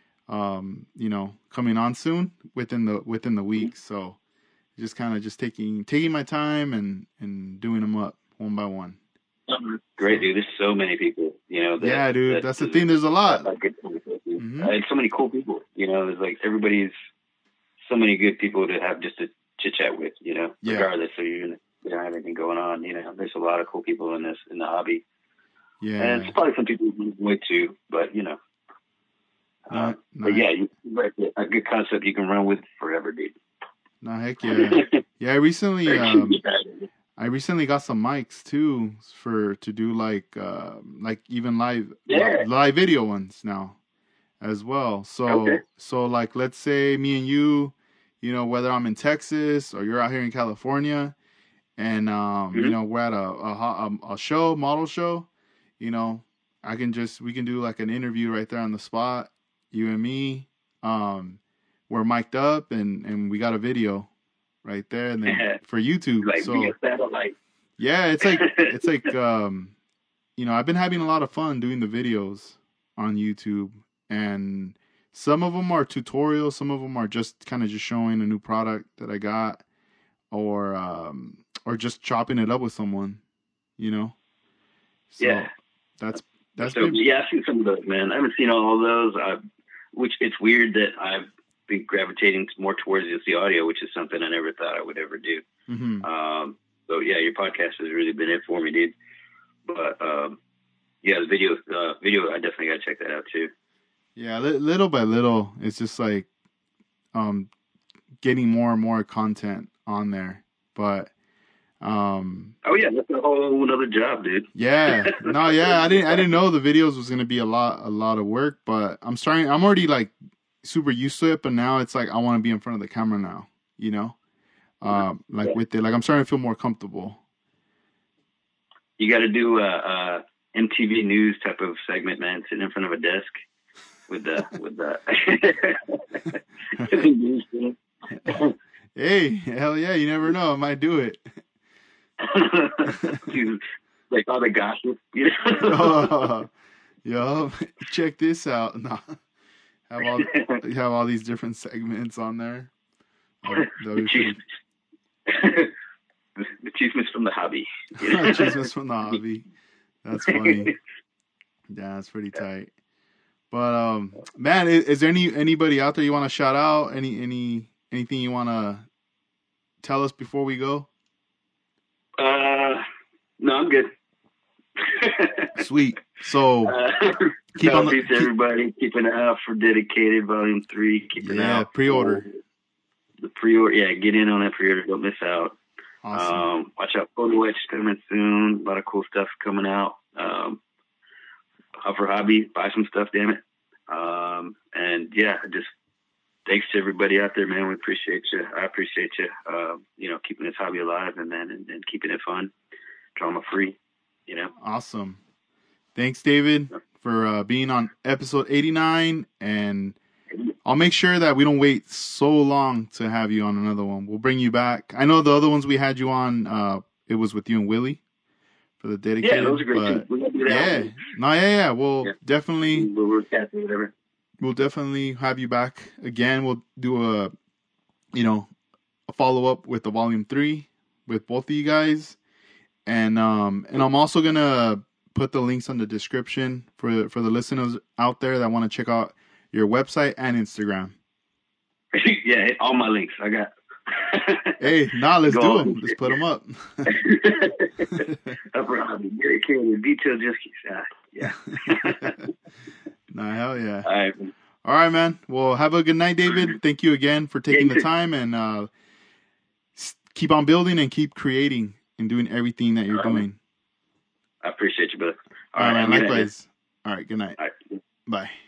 um you know coming on soon within the within the week. So just kind of just taking taking my time and and doing them up one by one. Great, dude. There's so many people, you know. That, yeah, dude. That, that's the thing. There's a lot. Like good mm-hmm. uh, and so many cool people. You know, there's like everybody's so many good people to have just to chit chat with. You know, yeah. regardless of you you don't have anything going on. You know, there's a lot of cool people in this in the hobby. Yeah, and it's probably some people who way too, but you know. Uh, uh, but nice. yeah, you, a good concept you can run with forever, dude. No, heck yeah. Yeah, I recently um, I recently got some mics too for to do like uh, like even live yeah. li- live video ones now as well. So okay. so like let's say me and you, you know, whether I'm in Texas or you're out here in California, and um, mm-hmm. you know, we're at a, a a show, model show, you know, I can just we can do like an interview right there on the spot, you and me. Um, we're mic'd up and, and we got a video right there, and then for YouTube. Like so satellite. Yeah, it's like it's like um, you know, I've been having a lot of fun doing the videos on YouTube, and some of them are tutorials, some of them are just kind of just showing a new product that I got, or um, or just chopping it up with someone, you know. So yeah, that's that's so, been... yeah. I've seen some of those, man. I haven't seen all of those. I've, which it's weird that I've been gravitating more towards just the audio, which is something I never thought I would ever do. Mm-hmm. Um, so yeah, your podcast has really been it for me, dude. But um, yeah, the video, uh, video, I definitely got to check that out too. Yeah, li- little by little, it's just like um, getting more and more content on there. But um, oh yeah, that's a whole another job, dude. Yeah, no, yeah, I didn't, I didn't know the videos was gonna be a lot, a lot of work. But I'm starting. I'm already like super used to it. But now it's like I want to be in front of the camera now. You know, um, like with it, like I'm starting to feel more comfortable. You got to do a, a M T V News type of segment, man. Sitting in front of a desk with the with the. Hey, hell yeah! You never know. I might do it. Like all the gossip, you know. Oh, yo, check this out. Nah, have all have all these different segments on there. Oh, the, cheese, the achievements from the hobby. You know? Achievements from the hobby. That's funny. Yeah, that's pretty tight. But um, man, is, is there any anybody out there you want to shout out? Any any anything you want to tell us before we go? Uh, no, I'm good. Sweet. So uh, keep on the, keep, everybody. Keep an eye out for Dedicated Volume Three. Keep an yeah, eye out pre-order. For the pre-order. Yeah, get in on that pre-order. Don't miss out. Awesome. Um, watch out. Photo Etch coming soon. A lot of cool stuff coming out. Um, for hobby, buy some stuff. Damn it. Um, and yeah, just. Thanks to everybody out there, man. We appreciate you. I appreciate you, uh, you know, keeping this hobby alive and then and, and keeping it fun, drama free, you know. Awesome. Thanks, David, for uh, being on episode eighty-nine. And I'll make sure that we don't wait so long to have you on another one. We'll bring you back. I know the other ones we had you on, uh, it was with you and Willie for the Dedicated. Yeah, those are great. But, yeah. No, yeah, yeah. We'll yeah. definitely. We'll, we'll whatever. We'll definitely have you back again. We'll do a, you know, a follow up with the volume three with both of you guys, and um, and I'm also gonna put the links on the description for for the listeners out there that want to check out your website and Instagram. Yeah, all my links I got. Hey, nah, let's Go do them. Let's put them up. Upper hobby, dedicated, detail just uh, yeah. Nah, hell yeah. All right. All right, man. Well, have a good night, David. Thank you again for taking Yeah, the time, and uh, keep on building and keep creating and doing everything that you're All right, doing. I appreciate you, brother. All right, man. have a good night, man. Likewise. All right, good night. All right. Bye.